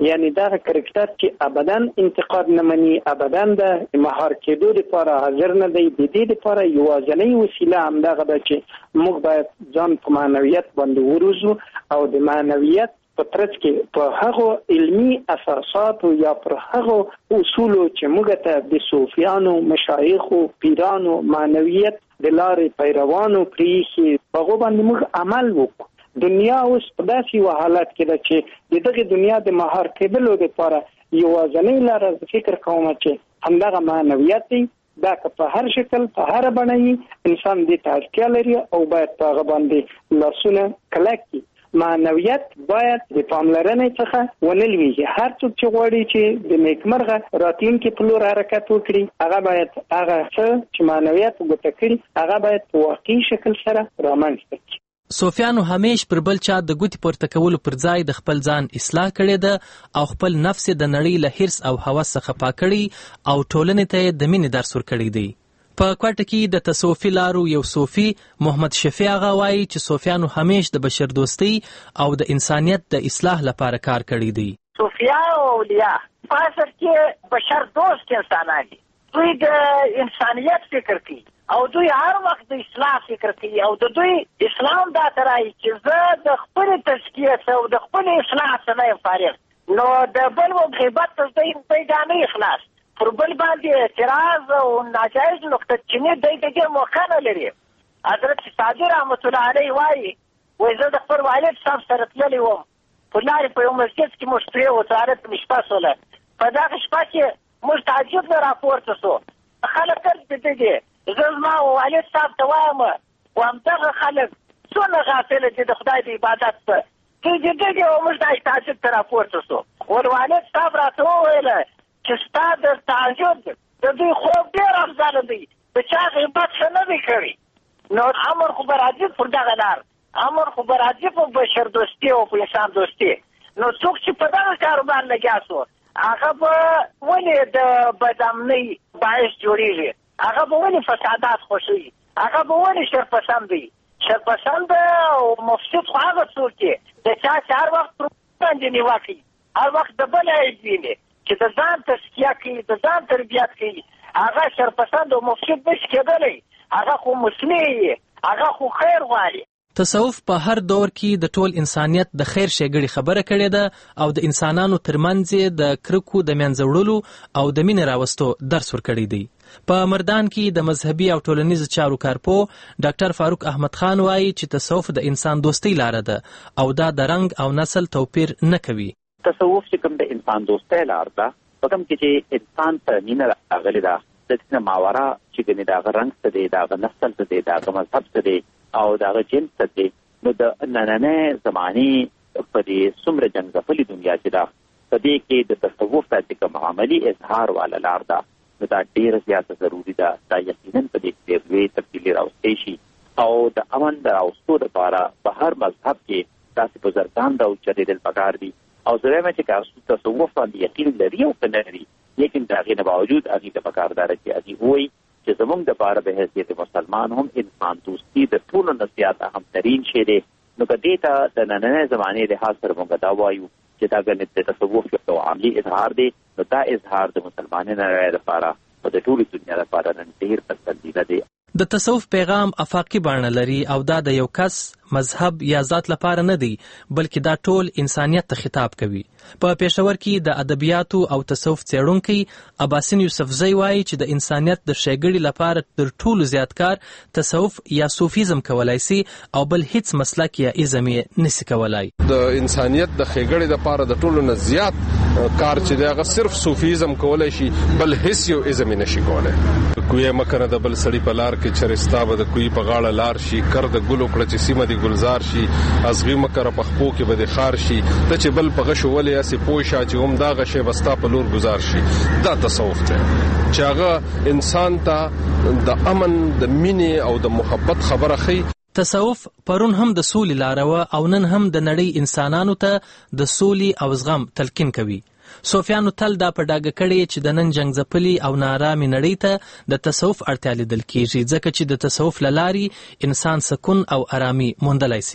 یعنی دا کرکټر چې ابدا انتقاد نه مني، ابدا د مهار کېدو لپاره حاضر نه دی. د دې لپاره یوازینۍ وسیله همدغه ده چې موږ باید ځان په معنویت باندې وروزو او د معنویت په ترڅ کې په هغه علمي اساساتو یا پر هغه اصولو چې موږ ته د صوفیانو، مشایخو، پیرانو معنویت د لارې پیروانو پریښي په هغو باندې موږ عمل وکړو. دنیا اوس په داسې یو حالت کې ده چې د دغې دنیا د مهار کېدلو لپاره یوازینۍ لاره فکر کوم چې همدغه معنویت دی. دا که په هر شکل په هر بڼه یې انسان دې ته اړتیا لري او باید په هغه باندې لاسونه کلک کړي. معنویت باید د پاملرنې څخه ونه لویږي. هر څوک چې غواړي چې د نیکمرغه راتلونکي په لور حرکت وکړي، هغه باید هغه څه چې معنویت ګوته کړي هغه باید په واقعي شکل سره رامنځته کړي. صوفیانو همیش پر بل چا د ګوتې پورته کولو پر ځای د خپل ځان اصلاح کړې ده او خپل نفس د نړۍ له حرص او هوس څخه پاک کړي او ټولنې ته د مینې درس ورکړی دی. په کوټه کې د تصوفي لارو یو صوفي محمد شفیع هغه وایي چې صوفیانو همیش د بشر دوستۍ او د انسانیت د اصلاح لپاره کار کړی دی. صوفیا او اولیاء په اصل کې بشر دوست انسانان دي. دوی د انسانیت فکر کوي او دوی هر وخت د اصلاح فکر کوي او د دوی اسلام دا ترای چې زه د خپل تزکیه او د خپل اصلاح څخه یم فارغ. نو د بل غیبت ته دوی پیغام اخلاص پر بل باندې اعتراض او ناجایز نقطه چینه د دې موقع نه لري. حضرت صادق رحمت الله علیه وایي وای زه د خپل والد صاحب سره تللی وم په لارې په یو مسجد کې موږ پرې وتارت مشپه سوله. په دغه شپه کې موږ تعجب نه راپورته سو. خلک درته دي زه زما والد صاحب ته وایم و همدغه خلک څونه غافل دي د خدای د عبادت څخه چې دې دې او موږ د تعجب ته راپورته سو. ول والد صاحب راته وویل چې ستا د تعجب د دوی خوب ډېر افضل دی، د چا غیبت ښه نه دی کړی. نو امر خو به راځي پر دغه لار، امر خو به راځي په بشر دوستي او په انسان دوستي. نو څوک چې په دغه کاروبار لګیا سو هغه به ولې د بدامنۍ باعث جوړېږي، هغه به ولې فسادات خوښوي، هغه به ولې شرپسند وي. شرپسند او مفسد خو هغه څوک دی د چا چې هر وخت پر باندې نیوکه کوي، هر وخت د بل عیب ویني چې د ځان تزکیه کوي، د ځان تربیت کوي. هغه شرپسند او مفسد نشي کېدلی، هغه خو مصلح وي، هغه خو خیر غواړي. تصوف په هر دور کې د ټول انسانیت د خیر ښېګړې خبره کړې ده او د انسانانو ترمنځ د کرکو د منځه وړلو او د مینې راوستو درس ورکړی دی. په مردان کې د مذهبي او ټولنیز چارو کارپو ډاکټر فاروق احمد خان وایي چې تصوف د انسان دوستۍ لاره ده او دا د رنګ او نسل توپیر نه کوي. تصوف چې کوم د انسان دوستۍ لار ده، په کوم کې چې انسان ته مینه راغلې ده، د دې نه ماورا چې ګنې د هغه رنګ څه دی، د هغه نسل څه دی، د هغه مذهب څه دی او د هغه جنس څه دی. نو د نننۍ زمانې په دې څومره جنګځپلې دنیا چې ده، په دې کې د تصوف دا چې کوم عملي اظهار والا لار ده، نو دا ډېره زیاته ضروري ده. دا یقینا په دې کې ډېر لوی تبدیلي راوستی شي او د امن د راوستو لپاره په هر مذهب کې داسې بزرګان ده اوچتېدل پکار دي. او زه وایم چې که تصوف باندې یقین لري او که نه لري، لیکن د هغې نه باوجود هغې ته پکار ده چې هغې ووایي چې زموږ دپاره به حیثیت مسلمان هم انسان دوستي د ټولو نه زیات اهمترین شی دی. نو که دې ته د نننۍ زمانې لحاظ سره موږ دا وایو چې دا ګنې د تصوف یو عملي اظهار دی، نو دا اظهار د مسلمانۍ نړۍ لپاره او د ټولې دنیا لپاره نن ډېر پسندیده دی. د تصوف پیغام افاقي بڼه لري او دا د یو کس، مذهب یا ذات لپاره نه دی، بلکې دا ټول انسانیت ته خطاب کوي. په پېښور کې د ادبیاتو او تصوف څېړونکی اباسین یوسفزی وایي چې د انسانیت د ښېګړې لپاره تر ټولو زیات کار تصوف یا صوفیزم کولای سي او بل هیڅ مسلک یا ایزم یې نسي کولای. د انسانیت د ښېګړې لپاره د ټولو نه زیات کار چې دی هغه صرف صوفیزم کولای شي، بل هیڅ یو ایزم یې نشي کولای. کوی مکنه د بل سړي په لار کې چرستا به د کوی په غاړه لار شي، کر د ګلو کړه چې سیمه دی گلزار شي، ازغي مکر په خپو کې به د خار شي، ته چې بل په غشو ولې اسی پوښا چې هم دا غشه بستا په لور گزار شي. دا تصوف ته چې هغه انسان ته د امن، د مینې او د محبت خبره خي. تصوف پرون هم د سولې لاره وه او نن هم د نړۍ انسانانو ته د سولې او زغم تلقین کوي. صوفیانو تل دا په ډاګه کړې چې د نن جنګځپلې او نارامې نړۍ ته د تصوف اړتیا لیدل کېږي، ځکه چې د تصوف له لارې انسان سکون او ارامي موندلی سي.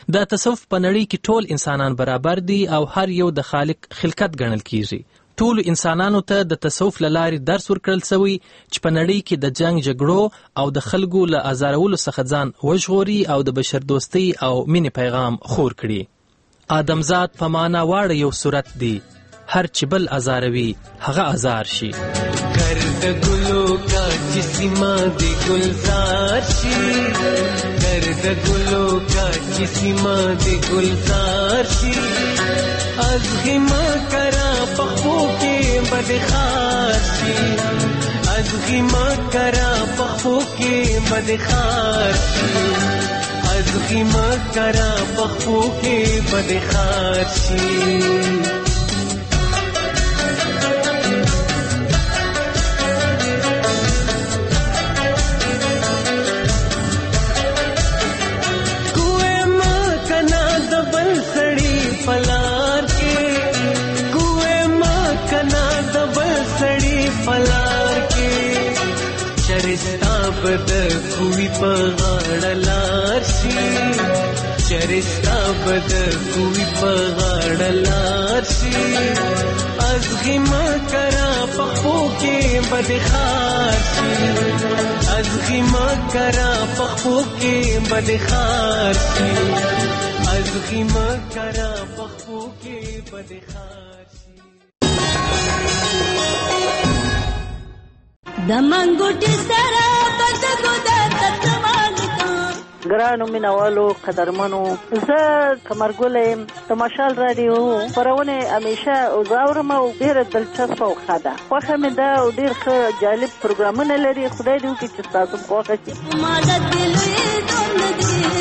د تصوف په نړۍ کې ټول انسانان برابر دي او هر یو د خالق خلقت ګڼل کیږي. ټولو انسانانو ته د تصوف له لارې درس ورکړل سوی چې په نړۍ کې د جنگ جګړو او د خلکو له ازارولو څخه ځان وژغوري او د بشردوستۍ او مینې پیغام خور کړي. آدمزاد په معنا واړه یو صورت دی، هر چې بل ازاروي هغه ازار شي. گرد گلو کا جسما دی گلزار شي، گرد گلو کا جسما دی گلزار شي، از غما کرا پخو کې بدخار شي، از غما کرا پخو کې بدخار شي، از غما کرا پخو کې بدخار شي. پلار کې کوه ما کنا دبل سړی پلار کې چرستا بد کوی په غاړه لار شي، چرستا بد کوی په غاړه لار شي، از غما کرا پخو کې بدخار شي، از غما کرا پخو کې بدخار شي، از غما کرا پخو کې بدخار شي. د منګوټي سره بدګو د تتوال کا ګرانو مینوالو قدرمنو، زه کمرګل تماشال رادیو پرونه همیشه اوزاورم او ډیر دلچسپ او خاده خوښه مې ده او ډیر ښه جالب پروګرامونه لري. خدای دې وکړي چې تاسو خوښ شي.